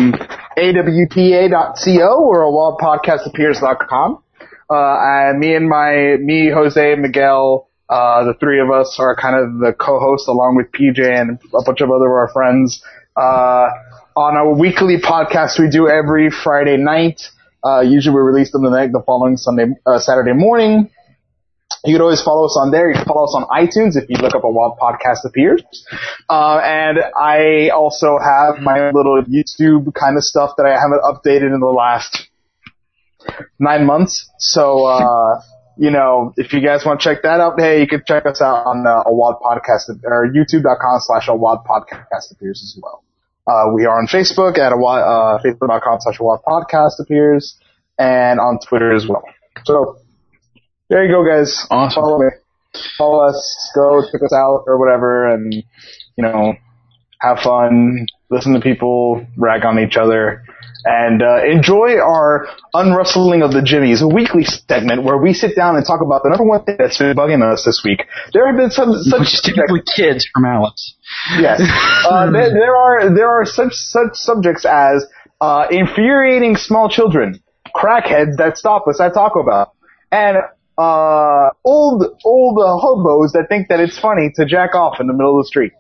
awpa.co or awildpodcastappears.com. Me, Jose, Miguel, the three of us are kind of the co-hosts along with PJ and a bunch of other of our friends. On a weekly podcast we do every Friday night. Usually we release them the following Saturday morning. You can always follow us on there. You can follow us on iTunes if you look up A Wild Podcast Appears. And I also have my little YouTube kind of stuff that I haven't updated in the last 9 months. So, if you guys want to check that out, hey, you can check us out on A Wild Podcast, or youtube.com/A Wild Podcast Appears as well. We are on Facebook at facebook.com/A Wild Podcast Appears, and on Twitter as well. So, there you go, guys. Awesome. Follow me. call us, go check us out or whatever, and, you know, have fun, listen to people rag on each other, and enjoy our Unrustling of the Jimmies, a weekly segment where we sit down and talk about the number one thing that's been bugging us this week. There have been such typically kids from Alex. Yes, there are such subjects as infuriating small children, crackheads that stop us at Taco Bell, and old hobos that think that it's funny to jack off in the middle of the street.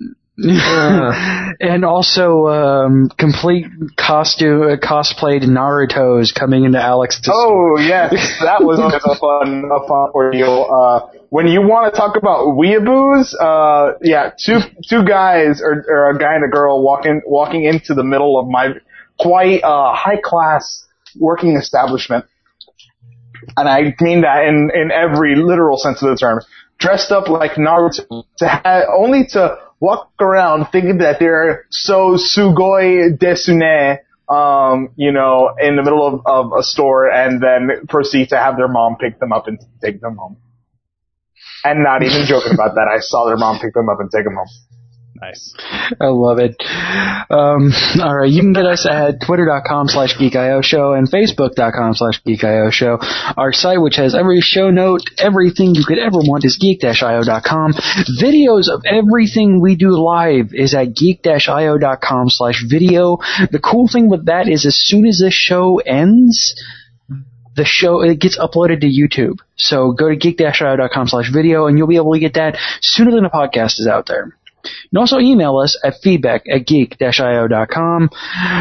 And also complete cosplayed Naruto's coming into Alex. Oh yes, that was always a fun ordeal. When you want to talk about weeaboos, two guys or a guy and a girl walking into the middle of my quite high class working establishment, and I mean that in every literal sense of the term, dressed up like Naruto only to walk around thinking that they're so sugoi desune, you know, in the middle of a store, and then proceed to have their mom pick them up and take them home. And not even joking about that, I saw their mom pick them up and take them home. Nice. I love it. All right, you can get us at twitter.com/geekio show and facebook.com/geekio show. Our site, which has every show note, everything you could ever want, is geek-io.com. Videos of everything we do live is at geek-io.com/video. The cool thing with that is as soon as this show ends, it gets uploaded to YouTube. So go to geek-io.com/video and you'll be able to get that sooner than the podcast is out there. You can also email us at feedback@geek-io.com.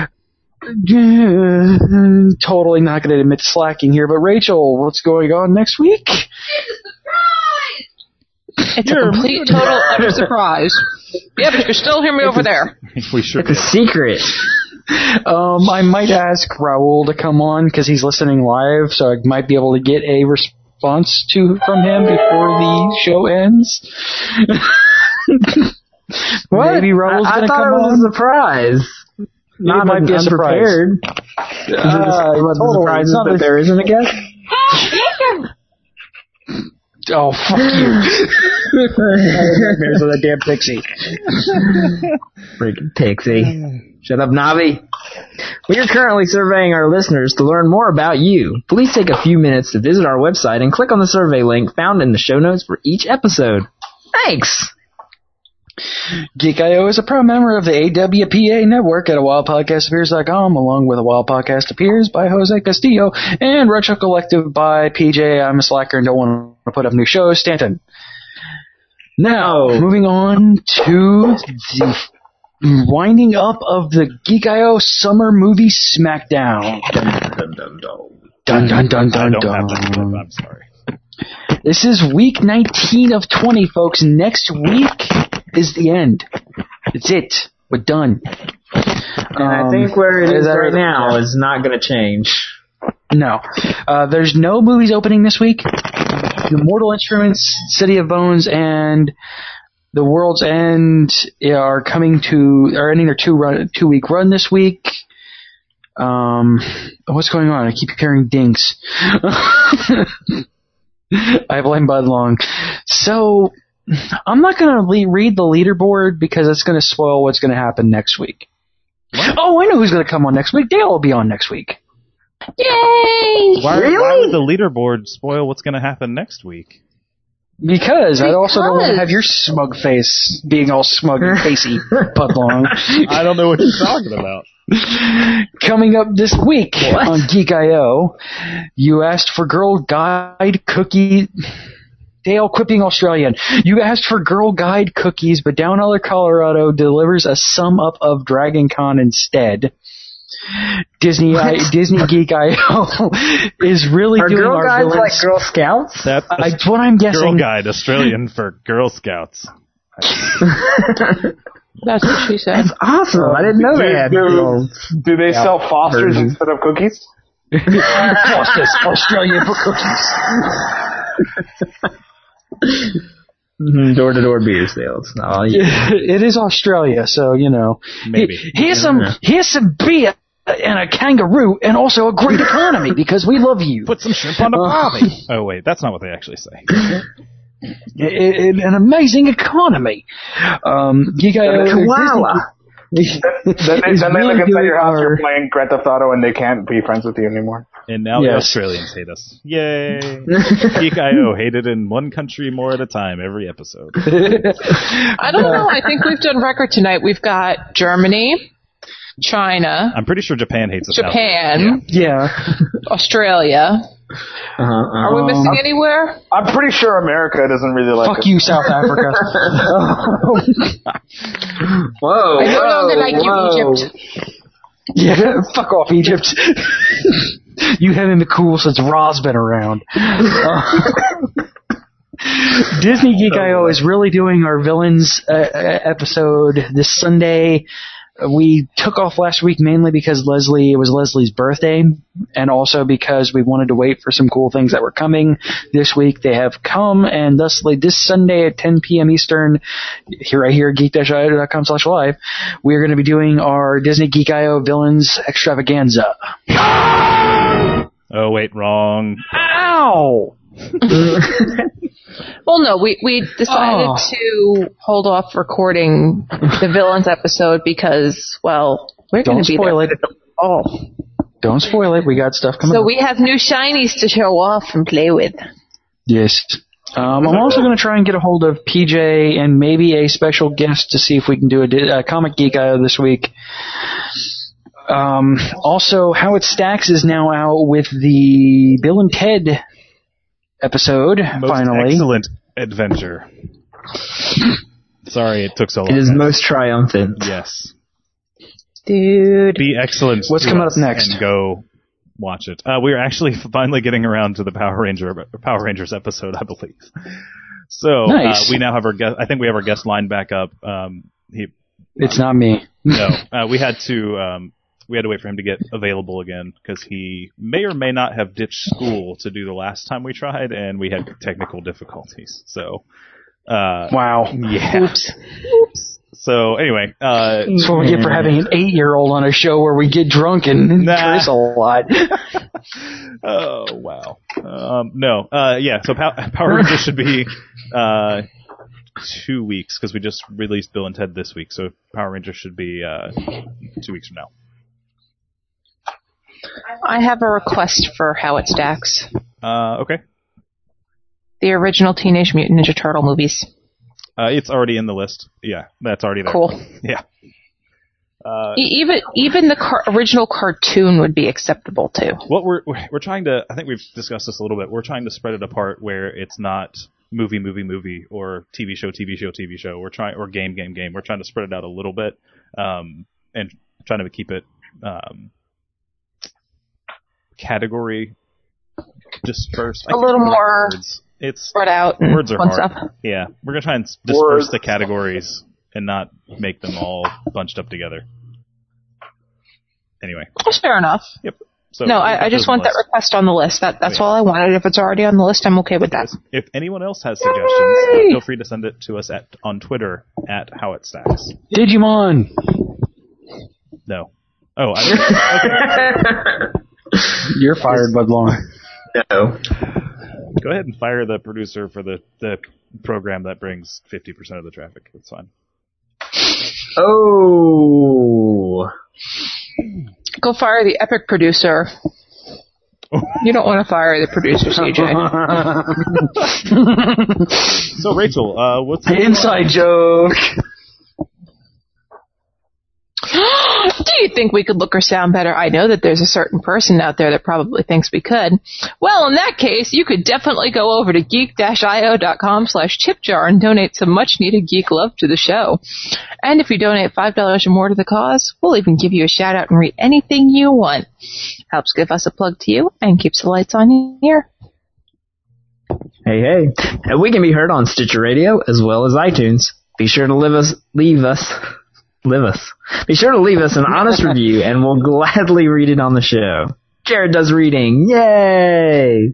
Totally not going to admit slacking here, but Rachel, what's going on next week? It's a complete, total, utter surprise. Yeah, but you can still hear me over there. We sure it's a secret. I might ask Raul to come on because he's listening live, so I might be able to get a response from him before the show ends. What? Maybe Raul's going to come on. I thought it was a surprise. It might be a surprise. It was a surprise that there isn't a guest. Oh, fuck you. Nightmares of that damn pixie. Freaking pixie. Shut up, Navi. We are currently surveying our listeners to learn more about you. Please take a few minutes to visit our website and click on the survey link found in the show notes for each episode. Thanks! Geek.io is a proud member of the AWPA network at wildpodcastappears.com, along with A Wild Podcast Appears by Jose Castillo and Retro Collective by PJ. I'm a slacker and don't want to put up new shows. Stanton. Now, moving on to the winding up of the Geek.io Summer Movie Smackdown. Dun dun dun dun dun. I'm sorry. This is week 19 of 20, folks. Next week is the end. It's it. We're done. And I think where it is right now is not going to change. No. There's no movies opening this week. The Mortal Instruments, City of Bones, and The World's End are ending their 2-week run this week. What's going on? I keep hearing dinks. I blame Bud Long. So, I'm not going to read the leaderboard because it's going to spoil what's going to happen next week. What? Oh, I know who's going to come on next week. Dale will be on next week. Yay! Why would the leaderboard spoil what's going to happen next week? Because I also don't want to have your smug face being all smug and facey, Bud Long. I don't know what you're talking about. Coming up this week on Geek.io, you asked for Girl Guide cookie. Dale, quit being Australian. You asked for Girl Guide cookies, but Down Under Colorado delivers a sum up of Dragon Con instead. Disney Geek.io is really doing Girl our Guides villains. like Girl Scouts? That's what I'm guessing. Girl Guide, Australian for Girl Scouts. That's what she said. That's awesome. I didn't know they had girls. Do they sell Foster's instead of cookies? Foster's, Australia for cookies. Door-to-door beer sales. Oh, yeah. It is Australia, so, you know. Maybe. Here's some beer and a kangaroo and also a great economy because we love you. Put some shrimp on the barbie. Oh, wait, that's not what they actually say. an amazing economy. Koala. Then they look inside your house, you're playing Grand Theft Auto, and they can't be friends with you anymore. And now the Australians hate us. Yay! Geek.io hated in one country more at a time every episode. I don't know. I think we've done record tonight. We've got Germany, China. I'm pretty sure Japan hates us. Japan. Yeah. Australia. Are we missing anywhere? I'm pretty sure America doesn't really like us. Fuck you, South Africa. Whoa. I no longer like you, Egypt. Yeah, fuck off, Egypt. You haven't been cool since Ra's been around. Disney Geek.io is really doing our villains episode this Sunday. We took off last week mainly because it was Leslie's birthday, and also because we wanted to wait for some cool things that were coming this week. They have come, and thusly this Sunday at 10 p.m. Eastern, right here at geek-io.com/live, we're going to be doing our Disney Geek.io Villains Extravaganza. Oh, wait, wrong. Ow! Well, no, we decided to hold off recording the villains episode because, well, we're going to be there. Don't spoil it. We got stuff coming up. So we have new shinies to show off and play with. Yes. I'm also going to try and get a hold of PJ and maybe a special guest to see if we can do a Comic Geek.io this week. Also, How It Stacks is now out with the Bill and Ted episode, finally. Excellent adventure. Sorry it took so long. It is most triumphant. Yes. Dude. Be excellent. What's coming up next? And go watch it. We're actually finally getting around to the Power Rangers episode, I believe. So nice. We now have our guest. I think we have our guest line back up. It's not me. No, we had to wait for him to get available again because he may or may not have ditched school to do the last time we tried, and we had technical difficulties. So, wow. Yeah. Oops. So anyway, that's what we get for having an 8-year-old on a show where we get drunk and curse a lot. Oh wow. No. Yeah. So Power Rangers should be 2 weeks because we just released Bill and Ted this week. So Power Rangers should be 2 weeks from now. I have a request for How It Stacks. Okay. The original Teenage Mutant Ninja Turtle movies. It's already in the list. Yeah, that's already there. Cool. Yeah. Even the original cartoon would be acceptable too. What we're trying to, I think we've discussed this a little bit. We're trying to spread it apart where it's not movie, or TV show. We're trying, or game. We're trying to spread it out a little bit, and trying to keep it category dispersed. A little more spread out. Words are hard. Stuff. Yeah, we're gonna try and disperse the categories and not make them all bunched up together. Anyway. That's fair enough. Yep. So no, I just want that request on the list. That's all I wanted. If it's already on the list, I'm okay with that. If anyone else has suggestions, feel free to send it to us on Twitter at HowItStacks. Digimon! No. Oh, okay. You're fired, Bud Long. No. Go ahead and fire the producer for the program that brings 50% of the traffic. That's fine. Oh. Go fire the epic producer. You don't want to fire the producer, CJ. So, Rachel, what's the inside joke? Do you think we could look or sound better? I know that there's a certain person out there that probably thinks we could. Well, in that case, you could definitely go over to geek-io.com/tipjar and donate some much-needed geek love to the show. And if you donate $5 or more to the cause, we'll even give you a shout-out and read anything you want. Helps give us a plug to you and keeps the lights on here. Hey. And we can be heard on Stitcher Radio as well as iTunes. Be sure to leave us. Be sure to leave us an honest review, and we'll gladly read it on the show. Jared does reading. Yay!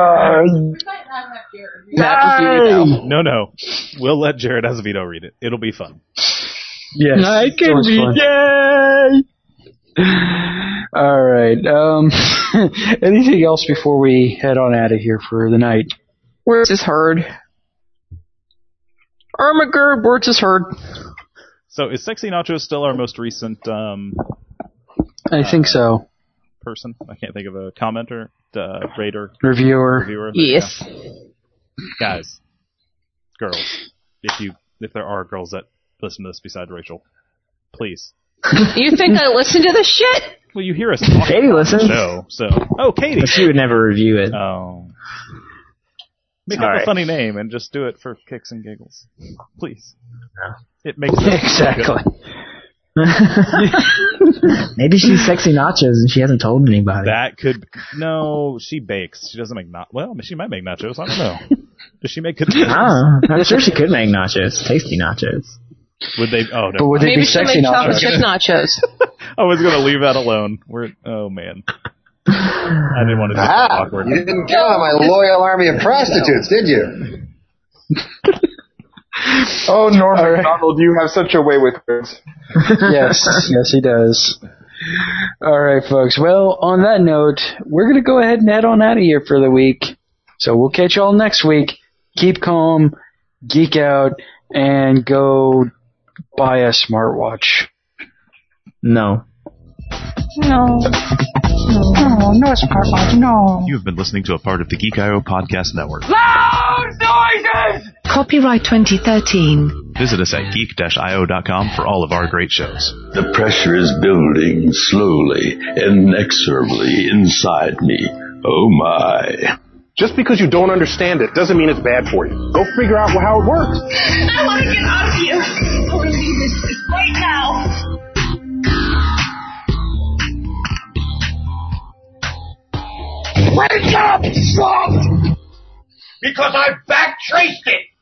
No. We'll let Jared Azevedo read it. It'll be fun. Yes. I can read. Yay! All right. Anything else before we head on out of here for the night? Where's this herd? Ermiger, words is heard. So is Sexy Nacho still our most recent I think so. Person? I can't think of a commenter, rater, reviewer. Yes. Yeah. Guys, girls, if there are girls that listen to this besides Rachel, please. You think I listen to this shit? Well, you hear us talk Katie listens. Show, so. Oh, Katie! But she would never review it. Oh. Make up a funny name and just do it for kicks and giggles. Please. No. It makes sense. Exactly. Maybe she's Sexy Nachos and she hasn't told anybody. That could... No, she bakes. She doesn't make Well, she might make nachos. I don't know. Does she make good nachos? I'm sure she could make nachos. Tasty nachos. Would they... Oh, no. But would they Maybe be she'll sexy make chocolate chip nachos. I was going to leave that alone. Oh, man. I didn't want to do that awkward. You didn't count on my loyal army of prostitutes, did you? Oh, Norm MacDonald, you have such a way with words. Yes, he does. All right, folks. Well, on that note, we're going to go ahead and head on out of here for the week. So we'll catch y'all next week. Keep calm, geek out, and go buy a smartwatch. No. No, smartwatch, no. You've been listening to a part of the Geek.io podcast network. Loud noises! Copyright 2013. Visit us at geek-io.com for all of our great shows. The pressure is building slowly, inexorably inside me. Oh my. Just because you don't understand it doesn't mean it's bad for you. Go figure out how it works. I want to get out of here. I want to leave this place right now. Wake up, slump! Because I back-traced it!